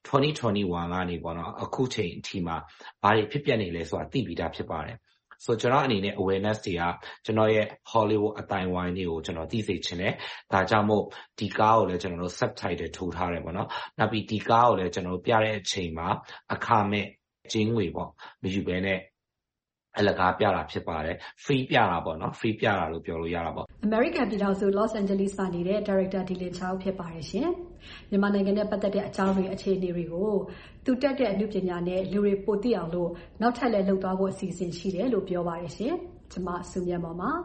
2021ကနေပေါ့နော်အခုချိန်အထိမှာဘာတွေဖြစ်ပျက်နေလဲဆိုတာသိပြီးသားဖြစ်ပါတယ်ဆိုကျွန်တော်အနေနဲ့ awareness တွေကကျွန်တော်ရဲ့ Hollywood အတိုင်းဝိုင်းတွေကိုကျွန်တော်သိစေချင်တယ်ဒါကြောင့်မို့ဒီကားကိုလည်းကျွန်တော်တို့ subtitle ထိုးထားတယ်ပေါ့နော်နောက်ပြီးဒီကားကိုလည်းကျွန်တော်တို့ပြတဲ့အချိန်မှာအခမဲ့ကျင်းငွေပေါ့မယူဘဲနဲ့အလကားပြတာဖြစ်ပါတယ် free ပြတာပေါ့နော် free ပြတာလို့ပြောလို့ရတာပေါ့ American ပြည်ထောင်စု Los Angeles မှာနေတဲ့ Director Dylan Chow ဖြစ်ပါတယ်ရှင်မြန်မာနိုင်ငံနဲ့ပတ်သက်တဲ့အကြောင်းတွေအခြေအနေတွေကိုသူတက်တဲ့အမှုပညာနဲ့လူတွေပိုသိအောင်လို့နောက်ထပ်လည်းလုပ်သွားဖို့အစီအစဉ်ရှိတယ်လို့ပြောပါတယ်ရှင်ကျွန်မစုမြတ်မောင်ပါ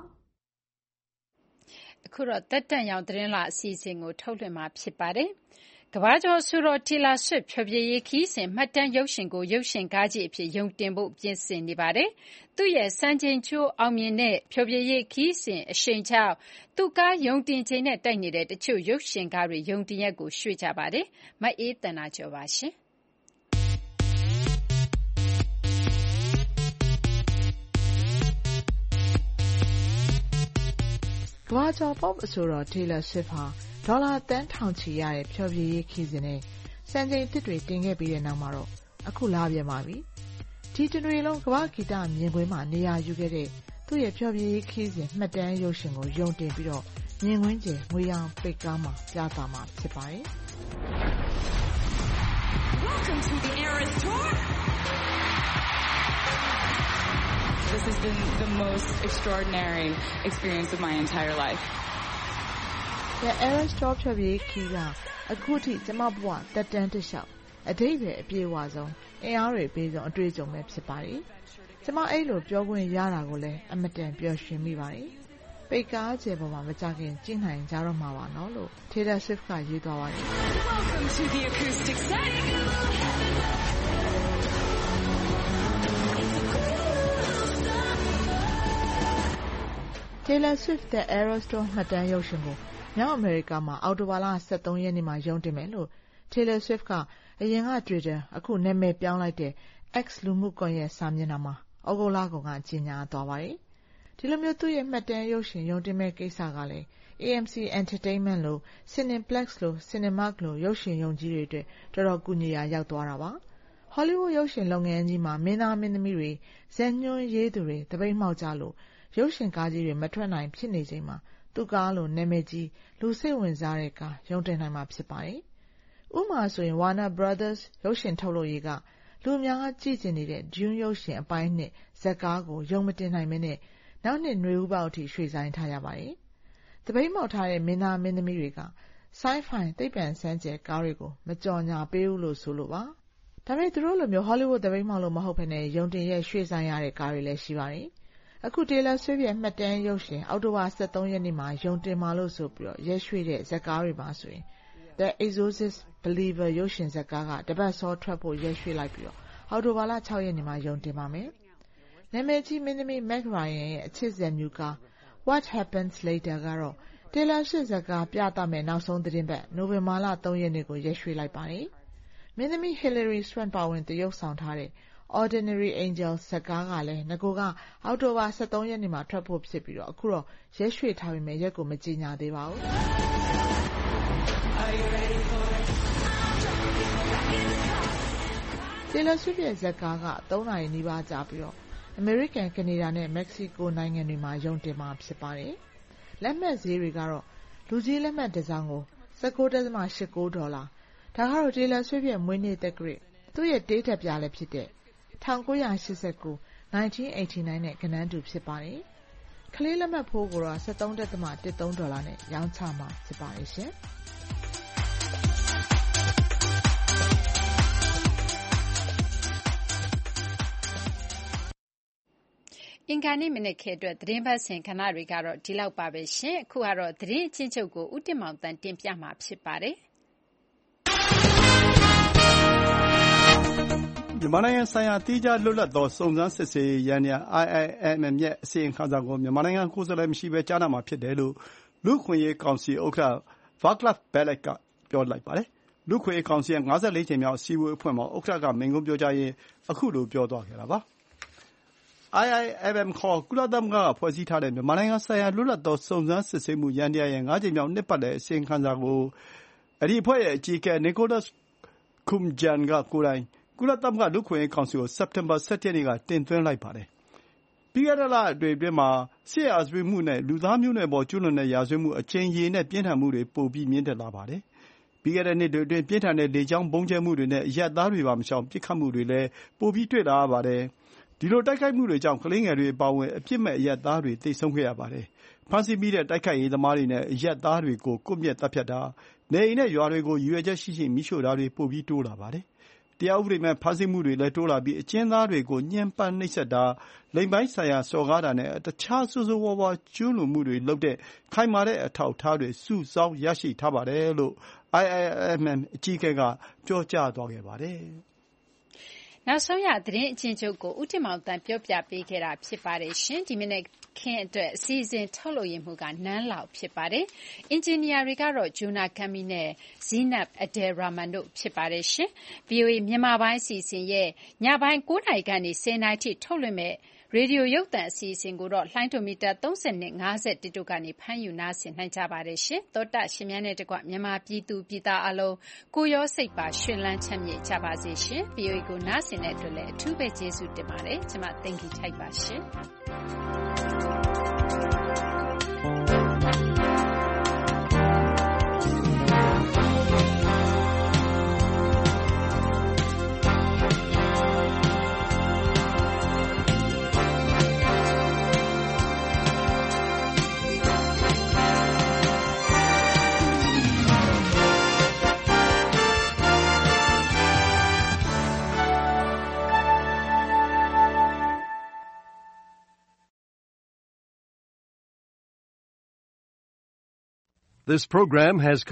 အခုတော့တက်တန့်ရောင်သတင်းလာအစီအစဉ်ကိုထုတ်လွှင့်မှာဖြစ်ပါတယ်ကမ္ဘာကျော်ဆိုတော့ Taylor Swift ဖျော်ဖြေရေးခီးစဉ်မှတ်တမ်းရုပ်ရှင်ကိုရုပ်ရှင်ကားကြီးအဖြစ်ရုံတင်ဖို့ပြင်ဆင်နေပါတယ်။သူ့ရဲ့စံချိန်ချိုးအောင်မြင်တဲ့ဖျော်ဖြေရေးခီးစဉ်အရှိန်ကြောင့်သူကားရုံတင်ချိန်နဲ့တိုက်နေတဲ့တချို့ရုပ်ရှင်ကားတွေရုံတင်ရက်ကိုရွှေ့ကြပါတယ်။မအေးတန်နာကျော်ပါရှင်။ကမ္ဘာကျော် pop အဆိုတော် Taylor Swift ဟာဒေါ်လာသန်းထောင်ချီရတဲ့ဖျော်ဖြေရေးခီးစဉ်နဲ့စံချိန်သစ်တွေတင်ခဲ့ပြီးတဲ့နောက်မှာတော့အခုလာပြန်ပါပြီ။ဒီတနွေလုံးကမ္ဘာဂီတမြင်ကွင်းမှာနေရာယူခဲ့တဲ့သူသူ့ရဲ့ဖျော်ဖြေရေးခီးစဉ်မှတ်တမ်းရုပ်ရှင်ကိုရုံတင်ပြီးတော့မြင်ကွင်းကျယ်ငွေရောင်ပိတ်ကားမှာပြသမှာဖြစ်ပါတယ်။ Welcome to the Eras Tour. This has been the most extraordinary experience of my entire life. The Eras Tour ဖြောပြေးခီးကအခုထိကျမဘဝတက်တန်းတစ်လျှောက်အတိတ်ပဲအပြည့်အဝဆုံးအင်အားတွေပေးဆုံးအတွေ့အကြုံပဲဖြစ်ပါတယ်။ကျမအဲ့လိုပြောခွင့်ရတာကိုလည်းအမတန်ပျော်ရွှင်မိပါတယ်။ပိတ်ကားကျယ်ပေါ်မှာမကြခင်ကြည့်နိုင်ကြတော့မှာပါနော်လို့ Taylor Swift ကရေးသွားပါတယ်။ Welcome to the acoustic setting. Taylor Swift တဲ့ Eras Tour မှတ်တမ်းရုပ်ရှင်ကိုမြောက်အမေရိကမှာအောက်တိုဘာလ23ရက်နေ့မှာရုံတင်မယ်လို့ Taylor Swift ကအရင်က Twitter အခုနာမည်ပြောင်းလိုက်တဲ့ X လူမှုကွန်ရက်စာမျက်နှာမှာဩဂုတ်လကုန်ကကြေညာသွားပါတယ်။ဒီလိုမျိုးသူ့ရဲ့မှတ်တမ်းရုပ်ရှင်ရုံတင်မဲ့ကိစ္စကလည်း AMC Entertainment လို့ Cineplex လို့ Cinemark လို့ရုပ်ရှင်ရုံကြီးတွေအတွက်တော်တော်ကူညီရာရောက်သွားတာပါ။ Hollywood ရုပ်ရှင်လုပ်ငန်းကြီးမှာမင်းသားမင်းသမီးတွေဇာတ်ညွှန်းရေးသူတွေတပိတ်မှောက်ကြလို့ရုပ်ရှင်ကားကြီးတွေမထွက်နိုင်ဖြစ်နေချိန်မှာသူ့ကားလိုနာမည်ကြီးလူစိတ်ဝင်စားတဲ့ကားရုံတင်နိုင်မှာဖြစ်ပါတယ်။ဥပမာဆိုရင် Warner Brothers ရုပ်ရှင်ထုတ်လုပ်ရေးကလူအများကြည့်ချင်နေတဲ့ Dune ရုပ်ရှင်အပိုင်း2ဇာတ်ကားကိုရုံမတင်နိုင်မနဲ့နောက်နှစ်နွေဦးပေါက်အထိရွှေ့ဆိုင်းထားရပါတယ်။တပိတ်မှောက်ထားတဲ့မင်းသားမင်းသမီးတွေက Sci-Fi သိပ္ပံစမ်းကြယ်ကားတွေကိုမကြော်ညာပေးဘူးလို့ဆိုလို့ပါ။ဒါပေမဲ့သူတို့လိုမျိုး Hollywood တပိတ်မှောက်လို့မဟုတ်ဘဲနဲ့ရုံတင်ရဲ့ရွှေ့ဆိုင်းရတဲ့ကားတွေလည်းရှိပါတယ်။အခု Taylor Swift ရဲ့မှတ်တမ်းရုပ်ရှင်အောက်တိုဘာ23ရက်နေ့မှာရုံတင်မှာလို့ဆိုပြီးရက်ရွှေ့တဲ့ဇာတ်ကားတွေပါဆိုရင် The Exorcist Believer ရုပ်ရှင်ဇာတ်ကားကတပတ်စောထွက်ဖို့ရက်ရွှေ့လိုက်ပြီးအောက်တိုဘာလ6ရက်နေ့မှာရုံတင်ပါမယ်။နာမည်ကြီးမင်းသမီး Meg Ryan ရဲ့အချစ်ဇာတ်မြူကား What Happens Later ကတော့ Taylor Swift ဇာတ်ကားပြသမယ့်နောက်ဆုံးသတင်းပတ်နိုဝင်ဘာလ3ရက်နေ့ကိုရက်ရွှေ့လိုက်ပါတယ်။မင်းသမီး Hilary Swank ပါဝင်သရုပ်ဆောင်ထားတဲ့ Ordinary Angels ဇာတ်ကားကလည်းငကိုကအောက်တိုဘာ23ရက်နေ့မှာထွက်ဖို့ဖြစ်ပြီးအခုတော့ရက်ရွှေ့ထားပေမဲ့ရက်ကိုမကြေညာသေးပါဘူး။ Taylor Swift ရဲ့ဇာတ်ကားက3နာရီနီးပါးကြာပြီးအမေရိကန်၊ကနေဒါနဲ့မက္ကဆီကိုနိုင်ငံတွေမှာရုံတင်မှာဖြစ်ပါတယ်။လက်မှတ်ဈေးတွေကတော့လူကြီးလက်မှတ်တစ်စောင်ကို$19.89ဒါကတော့ Taylor Swift ရဲ့မွေးနေ့သက်ဂရိတ်သူ့ရဲ့တေးတက်ပြလည်းဖြစ်တဲ့1989 1989နဲ့ကနန်းတူဖြစ်ပါတယ်။ကလေးလက်မှတ်ဖိုးကိုတော့$13.13နဲ့ရောင်းချမှာဖြစ်ပါတယ်ရှင်။အင်္ဂါနေ့မနက်ခင်းအတွက်သတင်းပတ်စဉ်ကဏ္ဍတွေကတော့ဒီလောက်ပါပဲရှင်။အခုကတော့သတင်းအချင်းချုပ်ကိုဦးတင်မောင်တန်းတင်ပြမှာဖြစ်ပါတယ်။မြန်မာနိုင်ငံဆိုင်ရာသီးခြားလွတ်လပ်သောစုံစမ်းစစ်ဆေးရေးယန္တရား IIMM ရဲ့အစီရင်ခံစာကိုမြန်မာနိုင်ငံကိုယ်စားလှယ်မရှိဘဲကြားနာမှာဖြစ်တယ်လို့လူ့အခွင့်အရေးကောင်စီဥက္ကဋ္ဌ Vaclav Bele ကပြောလိုက်ပါတယ်။လူ့အခွင့်အရေးကောင်စီရဲ့54ကြိမ်မြောက်အစည်းအဝေးအဖွင့်မှာဥက္ကဋ္ဌကမိန့်ခွန်းပြောကြားရင်းအခုလိုပြောသွားခဲ့တာပါ။ IIMM ခေါ်ကုလသမဂ္ဂကဖွဲ့စည်းထားတဲ့မြန်မာနိုင်ငံဆိုင်ရာလွတ်လပ်သောစုံစမ်းစစ်ဆေးမှုယန္တရားရဲ့5ကြိမ်မြောက်နှစ်ပတ်လည်အစီရင်ခံစာကိုအဲဒီအဖွဲ့ရဲ့အကြီးအကဲ Nicholas Koumjian ကကိုယ်တိုင်ကုလသမဂ္ဂလူ့အခွင့်အရေးကောင်စီကိုစက်တင်ဘာ17ရက်နေ့ကတင်သွင်းလိုက်ပါတယ်။ပြီးခဲ့တဲ့လအတွင်းမှာစစ်ရာဇဝတ်မှုနဲ့လူသားမျိုးနွယ်ပေါ်ကျူးလွန်တဲ့ရာဇဝတ်မှုအကြိမ်ရေနဲ့ပြင်းထန်မှုတွေပိုပြီးမြင့်တက်လာပါတယ်။ပြီးခဲ့တဲ့နှစ်တွေအတွင်းပြင်းထန်တဲ့လေကြောင်းဗုံးကြဲမှုတွေနဲ့အရပ်သားတွေပါမရှောင်ပစ်ခတ်မှုတွေလည်းပိုပြီးတွေ့လာရပါတယ်။ဒီလိုတိုက်ခိုက်မှုတွေကြောင့်ကလေးငယ်တွေအပါအဝင်အပြစ်မဲ့အရပ်သားတွေသေဆုံးခဲ့ရပါတယ်။ဖမ်းဆီးမိတဲ့တိုက်ခိုက်ရေးသမားတွေနဲ့အရပ်သားတွေကိုကွပ်မျက်သတ်ဖြတ်တာ၊နေအိမ်နဲ့ရွာတွေကိုရည်ရွယ်ချက်ရှိရှိမီးရှို့တာတွေပိုပြီးတိုးလာပါတယ်။တရားဥပဒေမဲ့ဖမ်းဆီးမှုတွေလည်းတိုးလာပြီးအကျဉ်းသားတွေကိုညှဉ်းပန်းနှိပ်စက်တာ၊လိင်ပိုင်းဆိုင်ရာစော်ကားတာနဲ့တခြားဆိုးဆိုးဝါးဝါးကျူးလွန်မှုတွေလုပ်တဲ့ခိုင်မာတဲ့အထောက်အထားတွေစုဆောင်းရရှိထားပါတယ်လို့ IIMM အကြီးအကဲကပြောကြားသွားခဲ့ပါတယ်။နောက်ဆုံးရသတင်းအကျဉ်းချုပ်ကိုဦးတင်မောင်တန်းပြောပြပေးခဲ့တာဖြစ်ပါတယ်ရှင်။ဒီမနက်ခင်းအတွက်အစီအစဉ်ထုတ်လုပ်ရမှုကနန်းလောက်ဖြစ်ပါတယ်။အင်ဂျင်နီယာတွေကတော့ဂျူနာကမ်မီနဲ့ဇီနပ်အဒယ်ရာမန်တို့ဖြစ်ပါတယ်ရှင်။ VOA မြန်မာပိုင်းအစီအစဉ်ရဲ့ညပိုင်း9:00နာရီကနေ10:00နာရီထိထုတ်လွှင့်မဲ့ရေဒီယိုရုပ်သံအစီအစဉ်ကိုတော့လှိုင်းဒိုမီတာ30နဲ့51တို့ကနေဖမ်းယူနားဆင်နိုင်ကြပါတယ်ရှင်။သောတာရှင်များနဲ့တကွမြန်မာပြည်သူပြည်သားအလုံးကိုရောစိတ်ပါရှင်လန်းချမ်းမြေ့ကြပါစေရှင်။ VOA ကိုနားဆင်တဲ့အတွက်လည်းအထူးပဲကျေးဇူးတင်ပါတယ်။ကျွန်မသိင်္ဂီထိုက်ပါရှင်။ This program has